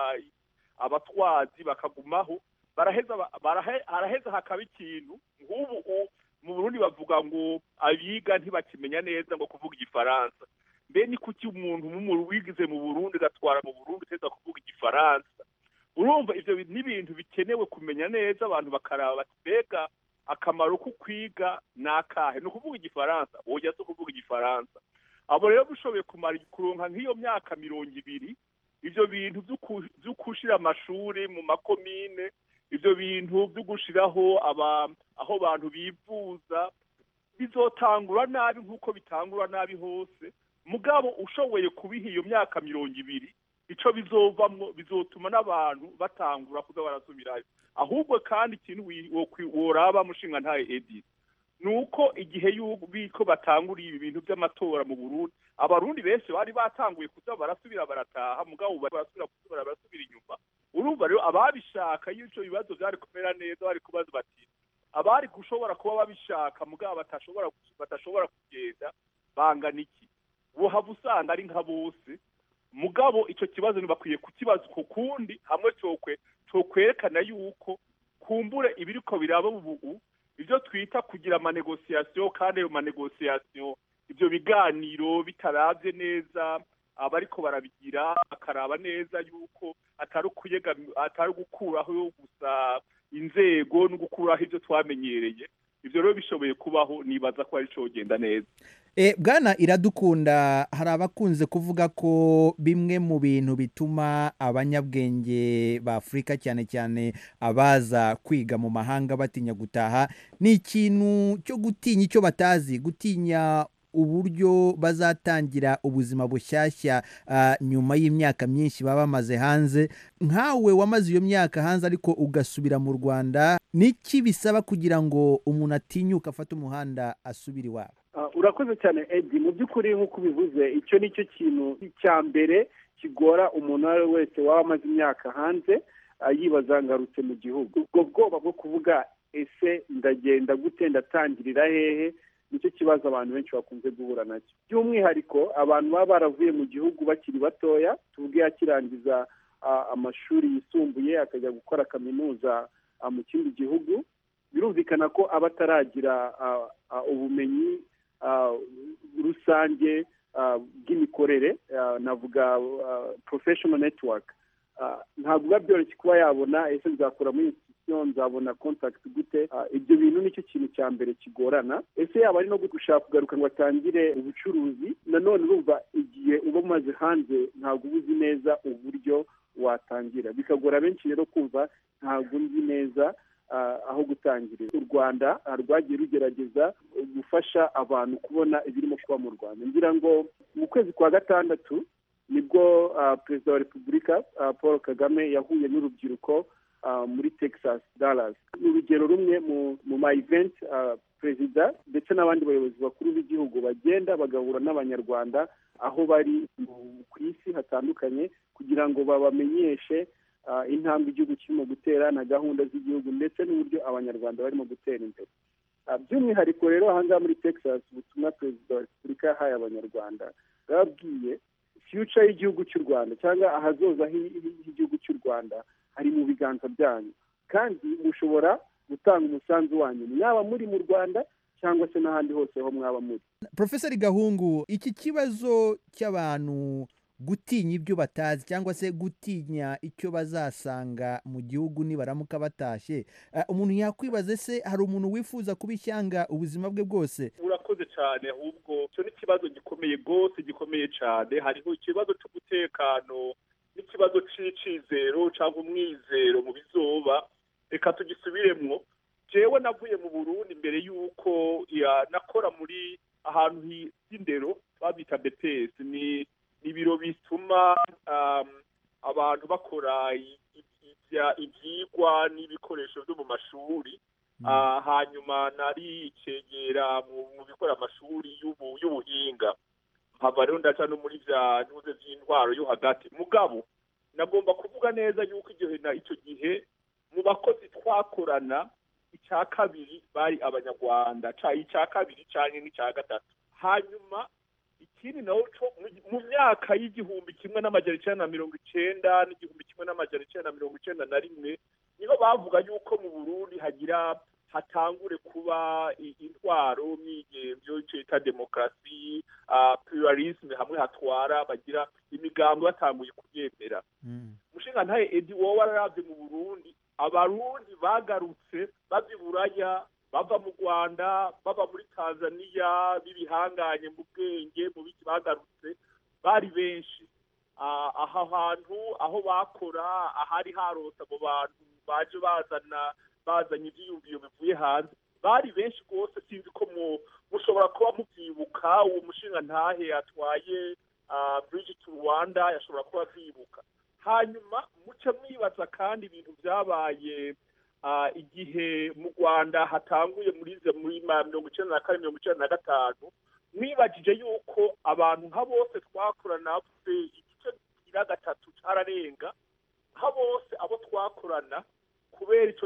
abatwazi bakagumaho baraheza barahe- araheza hakaba ikintu nk'ubu u- mu Burundi bavuga ngo abiga ntibakimenya neza ngo kuvuga igifaransa. Mbe ni kuki umuntu mu wigize mu Burundi gatwara mu Burundi teza kuvuga igifaransa? Urumva ivyo bi- n'ibintu bikenewe kumenya neza abantu bakaraba bati mbega akamaro ko kwiga nakahe no kuvuga igifaransa oya so kuvuga igifaransa. Abo rero bushoboye kumara kuronka nk'iyo myaka mirongo ibiri ivyo bintu vy'uku- vy'ukushira amashuri mu makomine ivyo bintu vyo gushiraho aba aho abantu bivuza bizotangura nabi nk'uko bitangura nabi hose mugabo ushoboye kubiha iyo myaka mirongo ibiri ico bizovamwo bizotuma n'abantu batangura kuza barasubirayo. Ahubwo kandi ikintu wi- wokwi- woraba mushinga ntaye Edi nuko igihe y'ubiko batanguriye ibi bintu by'amatora mu Burundi abarundi benshi bari batanguye kuza barasubira barataha mugabo ubu barasubira kuza barasubira inyuma. Urumva rero ababishaka y'icyo bibazo byari kumera neza bari kubaza bati abari gushobora kuba babishaka mugabo batashobora batashobora kugenda bangana iki wohava usanga ari nka bose mugabo icyo kibazo ntibakwiye kukibaza ku kundi hamwe cyokwe cyokwerekana yuko kumbure ibiriko biraba ubu ibyo twita kugira amanegosiyasiyo kandi ayo manegosiyasiyo ibyo biganiro bitaravye neza abariko barabigira bakaraba neza yuko atari ukuyega atari gukuraho gusa inzego no gukuraho ibyo twamenyereye. Ibyo rero bishoboye kubaho nibaza ko ari cyo genda neza. E, bwana Iradukunda hari abakunze kuvuga ko bimwe mu bintu bituma abanyabwenge ba Afurika cyane cyane abaza kwiga mu mahanga batinya gutaha ni ikintu cyo gutinya icyo batazi gutinya uburyo bazatangira ubuzima bushyashya uh, nyuma y'imyaka myinshi baba bamaze hanze. Nkawe wamaze iyo myaka hanze ariko ugasubira mu Rwanda niki bisaba kugira ngo umuntu atinyuka afate umuhanda asubira iwabo? Uh, urakoze cyane Edi, mu by'ukuri nk'uko ubivuze icyo ni cyo kintu cya mbere kigora umuntu uwo ari we wese waba amaze imyaka hanze uh, yibaza ngarutse mu gihugu. Ubwo bwoba bwo kuvuga ese ndagenda gute ndatangirira hehe nicyo kibazo abantu benshi bakunze guhura nacyo by'umwihariko abantu baba baravuye mu gihugu bakiri batoya tuvuge akirangiza amashuri yisumbuye akajya gukora kaminuza mu kindi gihugu birumvikana ko aba ataragira ubumenyi rusange bw'imikorere navuga professional network ntabwo biba byoroshye kuba yabona ese nzakora muri institution nzabona contact gute ibyo bintu nicyo kintu cya mbere kigorana ese yaba ari no gushaka kugaruka ngo atangire ubucuruzi nanone urumva igihe uba umaze hanze ntabwo uba uzi neza uburyo watangira bikagora benshi rero kumva ntabwo nzi neza aho gutangirira u rwanda rwagiye rugerageza gufasha abantu kubona ibirimo kuba mu rwanda ngira ngo mu kwezi kwa gatandatu nibwo perezida wa repubulika paul kagame yahuye n'urubyiruko muri texas dallas ni urugero rumwe mu ma event perezida ndetse n'abandi bayobozi bakuru b'igihugu bagenda bagahura n'abanyarwanda aho bari ku isi hatandukanye kugira ngo babamenyeshe intambwe igihugu kirimo gutera na gahunda z'igihugu ndetse n'uburyo abanyarwanda barimo gutera imbere by'umwihariko rero ahangaha muri texas ubutumwa perezida wa repubulika yahaye abanyarwanda babwiye future y'igihugu cy'u rwanda cyangwa ahazoza h'igihugu cy'u rwanda hari mu biganza byanyu kandi mushobora gutanga umusanzu wanyu mwaba muri mu rwanda cyangwa se n'ahandi hose aho mwaba muri Profeseri Gahungu iki kibazo cy'abantu gutinya ibyo batazi cyangwa se gutinya icyo bazasanga mu gihugu nibaramuka batashye umuntu yakwibaza se hari umuntu wifuza kuba ishyanga ubuzima bwe bwose urakoze cyane ahubwo cyo n'ikibazo gikomeye rwose gikomeye cyane hariho ikibazo cy'umutekano n'ikibazo cy'icizero cyangwa umwizero mu bizoba reka tugisubiremwo jewe navuye mu Burundi mbere y'uko nakora muri ahantu h'indero babita B P S ni ibiro bituma abantu bakora ibyigwa n'ibikoresho byo mu mashuri hanyuma nari icegera mu bikora amashuri y'ubuhinga nkava rero ndaca no muri bya ntuze by'indwara yo hagati mugabo nagomba kuvuga neza yuko icyo gihe mu bakozi twakorana icya kabiri bari abanyarwanda icya kabiri cyane n'icya gatatu hanyuma ikindi naho mu myaka y'igihumbi kimwe n'amajana icyenda na mirongo icyenda n'igihumbi kimwe n'amajana icyenda na mirongo icyenda na rimwe niho bavuga yuko mu Burundi hagira hatangure kuba intwaro n'igembyo icyo bita demokarasi pluralisme hamwe hatwara bagira imigambi batanguye kubyemera mushinga ntaye Edi wowe wararavye mu Burundi abarundi bagarutse bava Buraya bava mu Rwanda bava muri Tanzania bibihanganye mu bwenge mu biki bagarutse bari benshi aha hantu aho bakora ahari harose abo bantu baje bazana bazanye ibyiyumviro bivuye hanze bari benshi rwose sinzi ko mushobora kuba mubyibuka uwo mushinga ntahe atwaye Bridge to Rwanda yashobora kuba byibuka hanyuma muce mwibaza kandi ibintu byabaye igihe mu Rwanda hatanguye muri mirongo icyenda na kane mirongo icyenda na gatanu mwibagije yuko abantu nka bose twakorana igice kigira gatatu cyararenga nka bose abo twakorana kubera icyo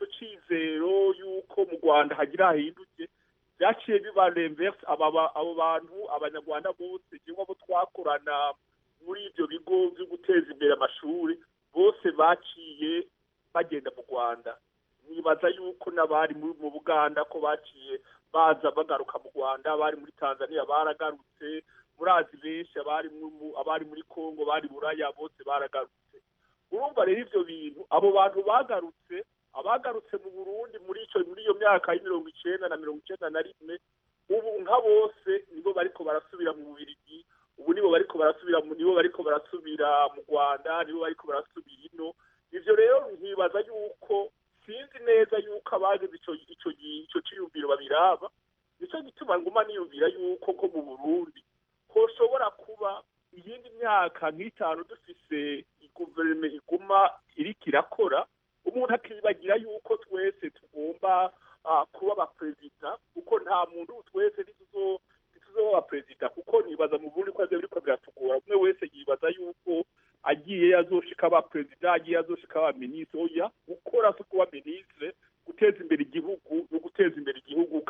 cyizero yuko mu Rwanda hagira hahinduke byaciye biba renverse abo bantu abanyarwanda bose cyangwa abo twakorana muri ibyo bigo byo guteza imbere amashuri bose baciye bagenda mu Rwanda nibaza yuko n'abari mu Buganda ko baciye baza bagaruka mu Rwanda bari muri Tanzania baragarutse murazi benshi abari abari muri Kongo bari Buraya bose baragarutse urumva rero ivyo bintu abo bantu bagarutse abagarutse mu Burundi muri ico muri iyo myaka ya mirongo icyenda na mirongo icyenda na rimwe ubu nka bose nibo bariko barasubira mu Bubiligi ubu nibo bariko barasubira mu nibo bariko barasubira mu Rwanda nibo bariko barasubira ino ivyo rero nkibaza yuko sinzi neza yuko abagize ico ico ico ciyumviro babiraba nico gituma nguma niyumvira yuko ko mu Burundi hoshobora kuba iyindi myaka nk'itanu dufise iguverinoma iguma iriko irakora umuntu akibagira yuko twese tugomba kuba abaperezida kuko nta muntu twese ntituzo ntituzoba perezida kuko nibaza mu Burundi ko biriko biratugora umwe wese yibaza yuko agiye azoshika aba perezida agiye azoshika aba ministre oya gukora so kuba ministre guteza imbere igihugu no guteza imbere igihugu ukagira icyo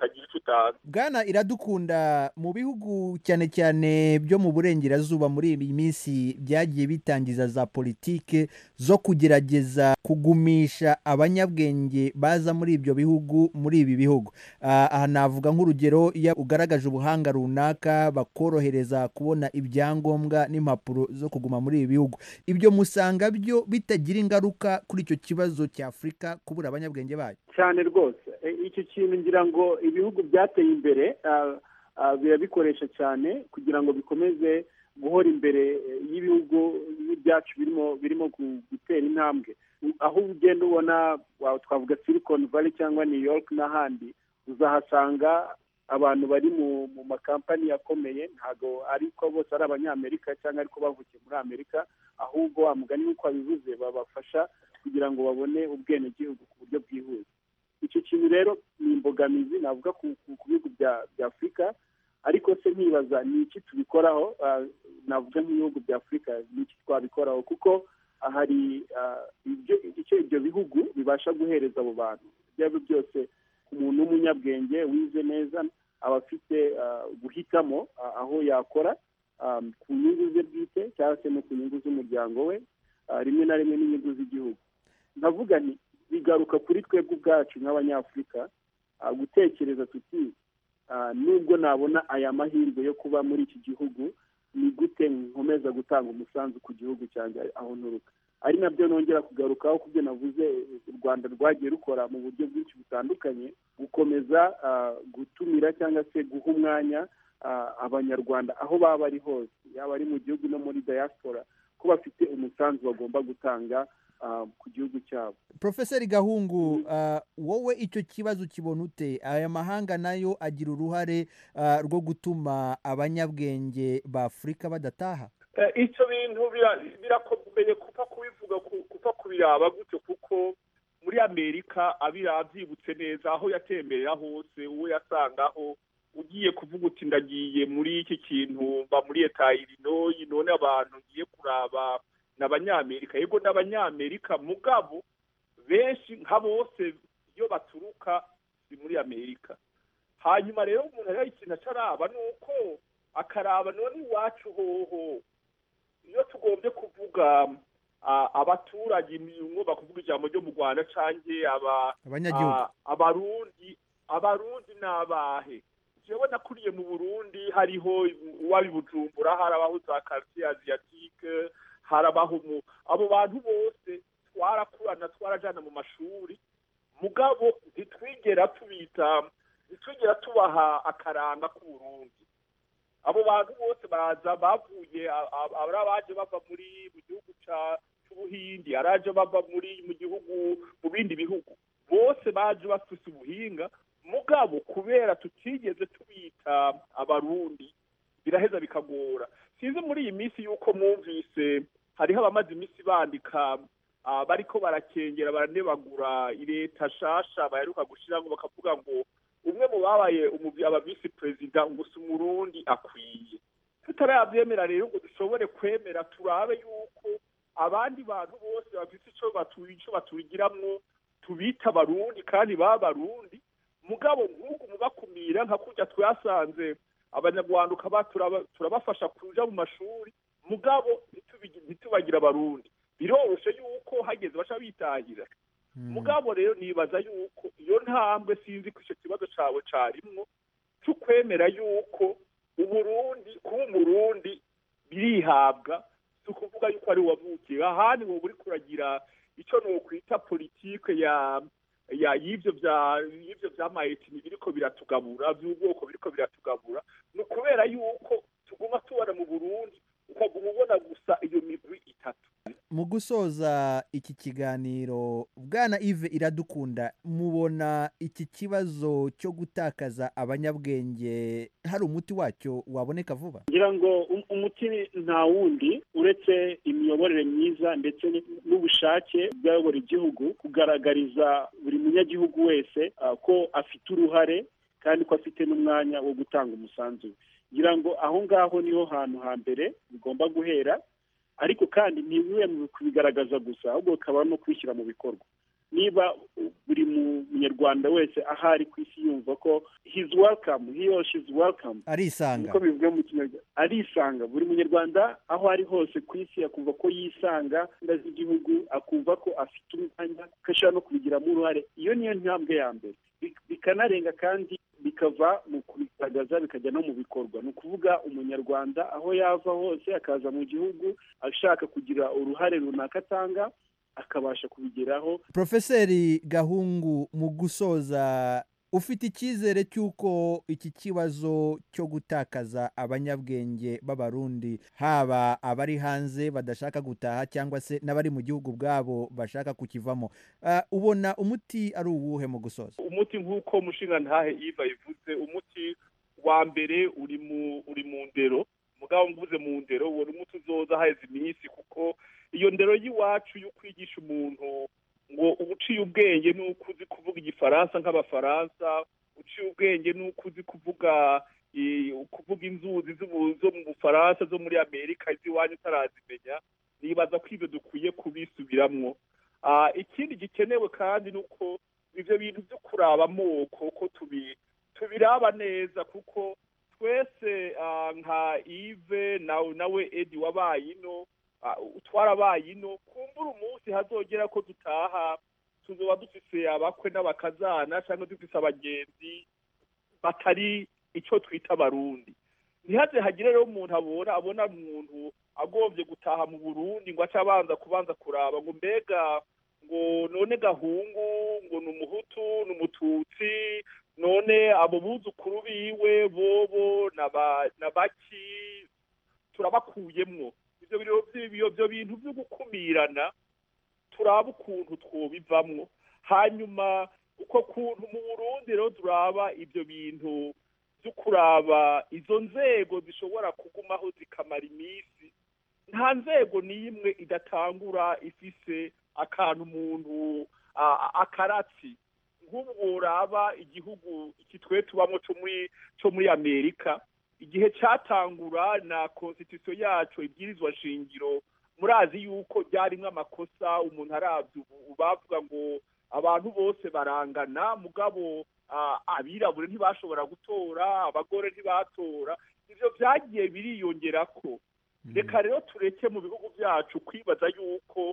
cyane. Bwana Iradukunda, mu bihugu cyane cyane byo mu burengerazuba muri iyi minsi byagiye bitangiza za politike zo kugerageza kugumisha abanyabwenge baza muri ibyo bihugu muri ibi bihugu. Ah, aha navuga nk'urugero, iyo ugaragaje ubuhanga runaka bakorohereza kubona ibyangombwa n'impapuro zo kuguma muri ibi bihugu. Ibyo musanga byo bitagira ingaruka kuri icyo kibazo cya Afurika kubura abanyabwenge bayo? cyane rwose. E, icyo kintu ngira ngo ibihugu byateye imbere ah, ah, birabikoresha cyane kugira ngo bikomeze guhora imbere eh, y'ibihugu byacu birimo birimo gu- gutera intambwe. Aho ugenda ubona wa- twavuga Silicon Valley cyangwa New York n'ahandi, uzahasanga abantu bari mu mu makampani akomeye, ntabwo ariko bose ari abanyamerika cyangwa ariko bavukiye muri Amerika, ahubwo wa mugani nk'uko wabivuze babafasha kugira ngo babone ubwenegihugu ku buryo bwihuse. Icyo kintu rero ni imbogamizi navuga ku ku- ku bihugu bya bya Afurika, ariko se nkibaza ni iki tubikoraho. Ah, navuga nk'ibihugu bya Afurika ni iki twabikoraho, kuko ah, hari ah, ibyo icyo ibyo bihugu bibasha guhereza abo bantu ibyo ari byo byose. Umuntu w'umunyabwenge wize neza aba afite ah, guhitamo ah, aho yakora ah, ku nyungu ze bwite cyangwa se no ku nyungu z'umuryango we, ah, rimwe na rimwe n'inyungu z'igihugu. Ndavuga nti bigaruka kuri twebwe ubwacu nk'abanyafurika, ah, gutekereza tuti ah, nubwo nabona aya mahirwe yo kuba muri iki gihugu, ni gute nkomeza gutanga umusanzu ku gihugu cyanjye aho nturuka. Ari nabyo nongera kugarukaho ku byo navuze, u Rwanda rwagiye rukora mu buryo bwinshi butandukanye, gukomeza ah, gutumira cyangwa se guha umwanya ah, abanyarwanda aho baba bari hose, yaba ari mu gihugu no muri diaspora, ko bafite umusanzu bagomba gutanga ah, ku gihugu cyabo. Profeseri Gahungu, ah, wowe icyo kibazo kibona ute? Aya mahanga nayo agira uruhare ah, rwo gutuma abanyabwenge ba Afurika badataha? Eh, icyo bintu bira- birakomeye kuva kubivuga ku- kuva kubiraba gutyo, kuko muri Amerika abirabyibutse neza aho yatemberera hose, uwo yasangaho ugiye kuvuga uti ndagiye muri iki kintu mba muri Leta ya Illinois, none abantu ngiye kuraba n'abanyamerika. Yego n'abanyamerika, mugabo benshi nka bose iyo baturuka si muri Amerika. Hanyuma rero umuntu rero ikintu acaraba ni uko akaraba none iwacu hoho, iyo tugombye kuvuga ah, abaturage imyungu bakuvuga ijambo ryo mu Rwanda canke aba Abanyagihugu. ah, abarundi abarundi n'abahe. Jewe nakuriye mu Burundi, hariho uwabi Bujumbura, harabaho za quartier asiatique, harabaho mu abo bantu bose twarakurana twarajana mu mashuri, mugabo ntitwigera tubita ntitwigera tubaha akaranga k'Uburundi. Abo bantu bose baza bavuye, ari abaje bava muri mu gihugu cy'Ubuhindi, araje bava muri mu gihugu mu bindi bihugu, bose baje bafise ubuhinga, mugabo kubera tutigeze tubita abarundi biraheza bikagora. Sinzi muri iyi minsi yuko mwumvise hariho abamaze iminsi bandika ah, bariko barakengera baranebagura leta shasha baheruka gushiraho, bakavuga ngo umwe mu babaye umuvi aba vice president ngo si umurundi akwiye. Tutarabyemera rero ngo dushobore kwemera turabe yuko abandi bantu bose bafite ico batuye ico batugiramwo tubita abarundi kandi babarundi, mugabo nk'uko mubakumira nka kurya twasanze abanyarwanda ukaba turaba- turabafasha kuja mu mashuri, mugabo ntitubigi- ntitubagira abarundi. Biroroshe yuko hageze baca bitahira. Mugabo rero nibaza yuko iyo ntambwe, sinzi ko icyo kibazo cawe carimwo tukwemera yuko Uburundi kuba umurundi birihabwa, si ukuvuga yuko ari wavukiye ahandi wowe uri kuragira icyo nokwita politike ya ya y'ivyo vya y'ivyo vy'amayetini biriko biratugabura, vy'ubwoko biriko biratugabura. Ni ukubera yuko tuguma tubona mu Burundi ukaguma ubona gusa iyo migwi itatu. Mu gusoza iki kiganiro, Bwana Yves Iradukunda, mubona iki kibazo cyo gutakaza abanyabwenge hari umuti wacyo waboneka vuba? ngira ngo um- umuti nta wundi uretse imiyoborere myiza ndetse n- n'ubushake bw'abayobora igihugu kugaragariza buri munyagihugu wese ah, ko afite uruhare kandi ko afite n'umwanya wo gutanga umusanzu we. ngira ngo aho ngaho niho hantu hambere bigomba guhera, ariko kandi ntibibe mu kubigaragaza gusa, ahubwo bikaba no kwishyira mu bikorwa. niba buri munyarwanda wese ahari ku isi yumva ko he's welcome he or she's welcome arisanga uko bivuga mu kinyarwanda arisanga buri munyarwanda aho ari hose ku isi akumva ko yisanga ndazi igihugu akumva ko afite umwanya kashaka no kubigiramo uruhare iyo niyo ntambwe ya mbere bikanarenga kandi bikava mu kubigaragaza bikajya no mu bikorwa ni ukuvuga umunyarwanda aho yava hose akaza mu gihugu ashaka kugira uruhare runaka atanga akabasha kubigeraho. Profeseri Gahungu, mu gusoza ufite icyizere cy'uko iki kibazo cyo gutakaza abanyabwenge b'abarundi haba abari hanze badashaka gutaha cyangwa se n'abari mu gihugu bwabo bashaka kukivamo, uh, ubona umuti ari uwuhe mu gusoza? Umuti nk'uko mushinga ntahe Iva ivuze, umuti wa mbere uri mu uri mu ndero, mugabo mvuze mu ndero wari umuti uzoza haheze iminsi, kuko iyo ndero y'iwacu yo kwigisha umuntu ngo uciye ubwenge nuko uzi kuvuga igifaransa nk'abafaransa, uciye ubwenge nuko uzi kuvuga kuvuga inzuzi zo mu Bufaransa zo muri Amerika iziwanyu utarazimenya, nibaza ko ibyo dukwiye kubisubiramwo. Ikindi gikenewe kandi nuko ivyo bintu byo kuraba amoko ko tubi tubiraba neza, kuko twese nka Yves nawe nawe Edi wabaye ino twarabaye ino, kumbura umunsi hazogera ko dutaha tuzoba dufise abakwe n'abakazana cyangwa dufise abagenzi batari icyo twita abarundi. Ntihaze hagire rero umuntu abona abona umuntu agovye gutaha mu Burundi ngo aca abanza kubanza kuraba ngo mbega ngo none Gahungu ngo n'umuhutu n'umututsi, none abo buzukuru biwe bobo nabaki turabakuyemwo. Ibyo byo bintu byo gukumirana turaba ukuntu twobivamwo, hanyuma uko kuntu mu Burundi rero turaba ibyo bintu byo kuraba izo nzego zishobora kugumaho zikamara iminsi. Nta nzego n'imwe idatangura ifise akantu umuntu akaratsi. Nk'ubu uraba igihugu iki twe tubamo cyo muri cyo muri Amerika, igihe cyatangura na constitution yacu ibwirizwa shingiro, murazi yuko ryarimwe amakosa umuntu aravye bavuga ngo abantu bose barangana, mugabo abirabure ntibashobora gutora, abagore ntibatora. Ivyo vyagiye biriyongerako. Reka rero tureke mu bihugu byacu kwibaza yuko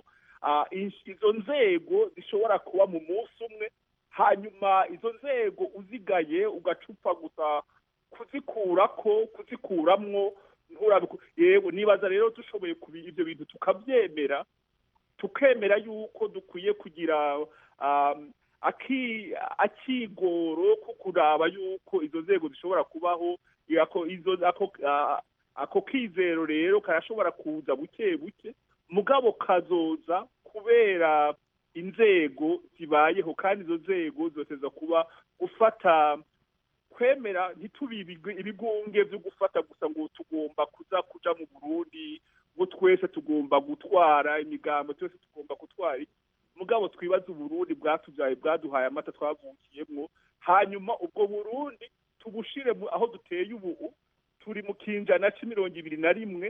izo nzego zishobora kuba mu munsi umwe, hanyuma izo nzego uzigaye ugacupa gusa kuzikurako kuzikuramwo nturabiku. Yewe nibaza rero dushoboye kubi ibyo bintu tukabyemera, tukemera yuko dukwiye kugira um, aki akigoro kukuraba yuko izo nzego zishobora kubaho, yako izo ako uh, ako kizero rero karashobora kuza buke buke, mugabo kazoza kubera inzego zibayeho, kandi izo nzego zoteza kuba gufata kwemera ntitubibigwe ibigunge byo gufata gusa ngo tugomba kuza kuja mu Burundi ngo twese tugomba gutwara imigambo, twese tugomba gutwara, mugabo twibaza Burundi bwatuvyaye bwaduhaye amata twavukiyemwo, hanyuma ubwo Burundi tubushire aho duteye ubu. Turi mu kinjana c'imirongo ibiri na rimwe.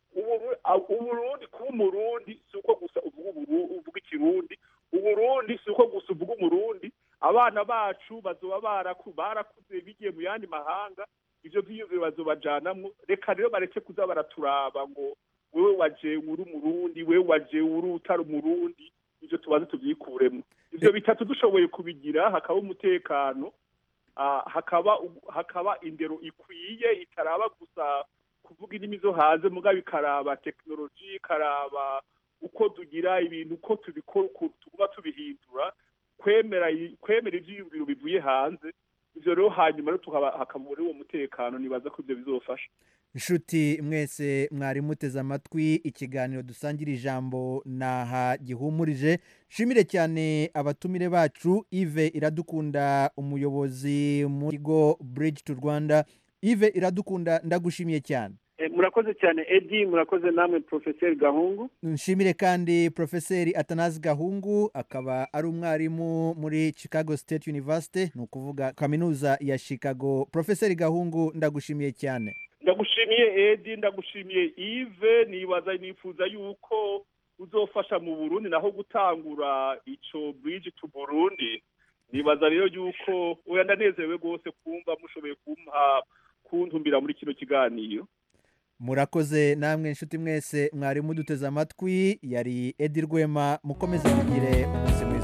Uburundi kuba umurundi si uko gusa uvuga ikirundi, uburundi si uko gusa uvuga umurundi. Abana bacu bazoba barakuze bigiye mu yandi mahanga, ivyo vyiyumviro bazobajanamwo. Reka rero bareke kuza baraturaba ngo wewe waje uri umurundi, wewe waje uri utari umurundi. Ivyo tubaze tuvyikuremwo. Ivyo bitatu dushoboye kubigira, hakaba umutekano, hakaba hakaba indero ikwiye itaraba gusa kuvuga indimi zo hanze, mugabo ikaraba technology, ikaraba uko tugira ibintu uko tubikora, tuguma tubihindura, kwemera kwemera ivyiyumviro bivuye hanze. Ivyo rero hanyuma rero hakabura uwo mutekano, nibaza ko ivyo bizofasha. Inshuti mwese mwari muteze amatwi ikiganiro dusangira ijambo naha gihumurije. Shimire cyane abatumire bacu, Yves Iradukunda umuyobozi mu kigo Bridge to Rwanda. Yves Iradukunda ndagushimiye cyane. Murakoze cyane Edi, murakoze namwe Professeur Gahungu. Nshimire kandi Professeur Atanazi Gahungu, akaba ari umwarimu muri Chicago State University, ni ukuvuga kaminuza ya Chicago. Professeur Gahungu ndagushimiye cyane. Ndagushimiye Edi, ndagushimiye Yves. Nibaza nifuza yuko uzofasha mu Burundi naho gutangura ico bridge to Burundi. Nibaza rero yuko oya ndanezerewe rwose kumva mushoboye kumpa kuntumbira muri kino kiganiro. murakoze namwe inshuti mwese mwari muduteze amatwi yari Edi Rwema mukomeze mugire ubuzima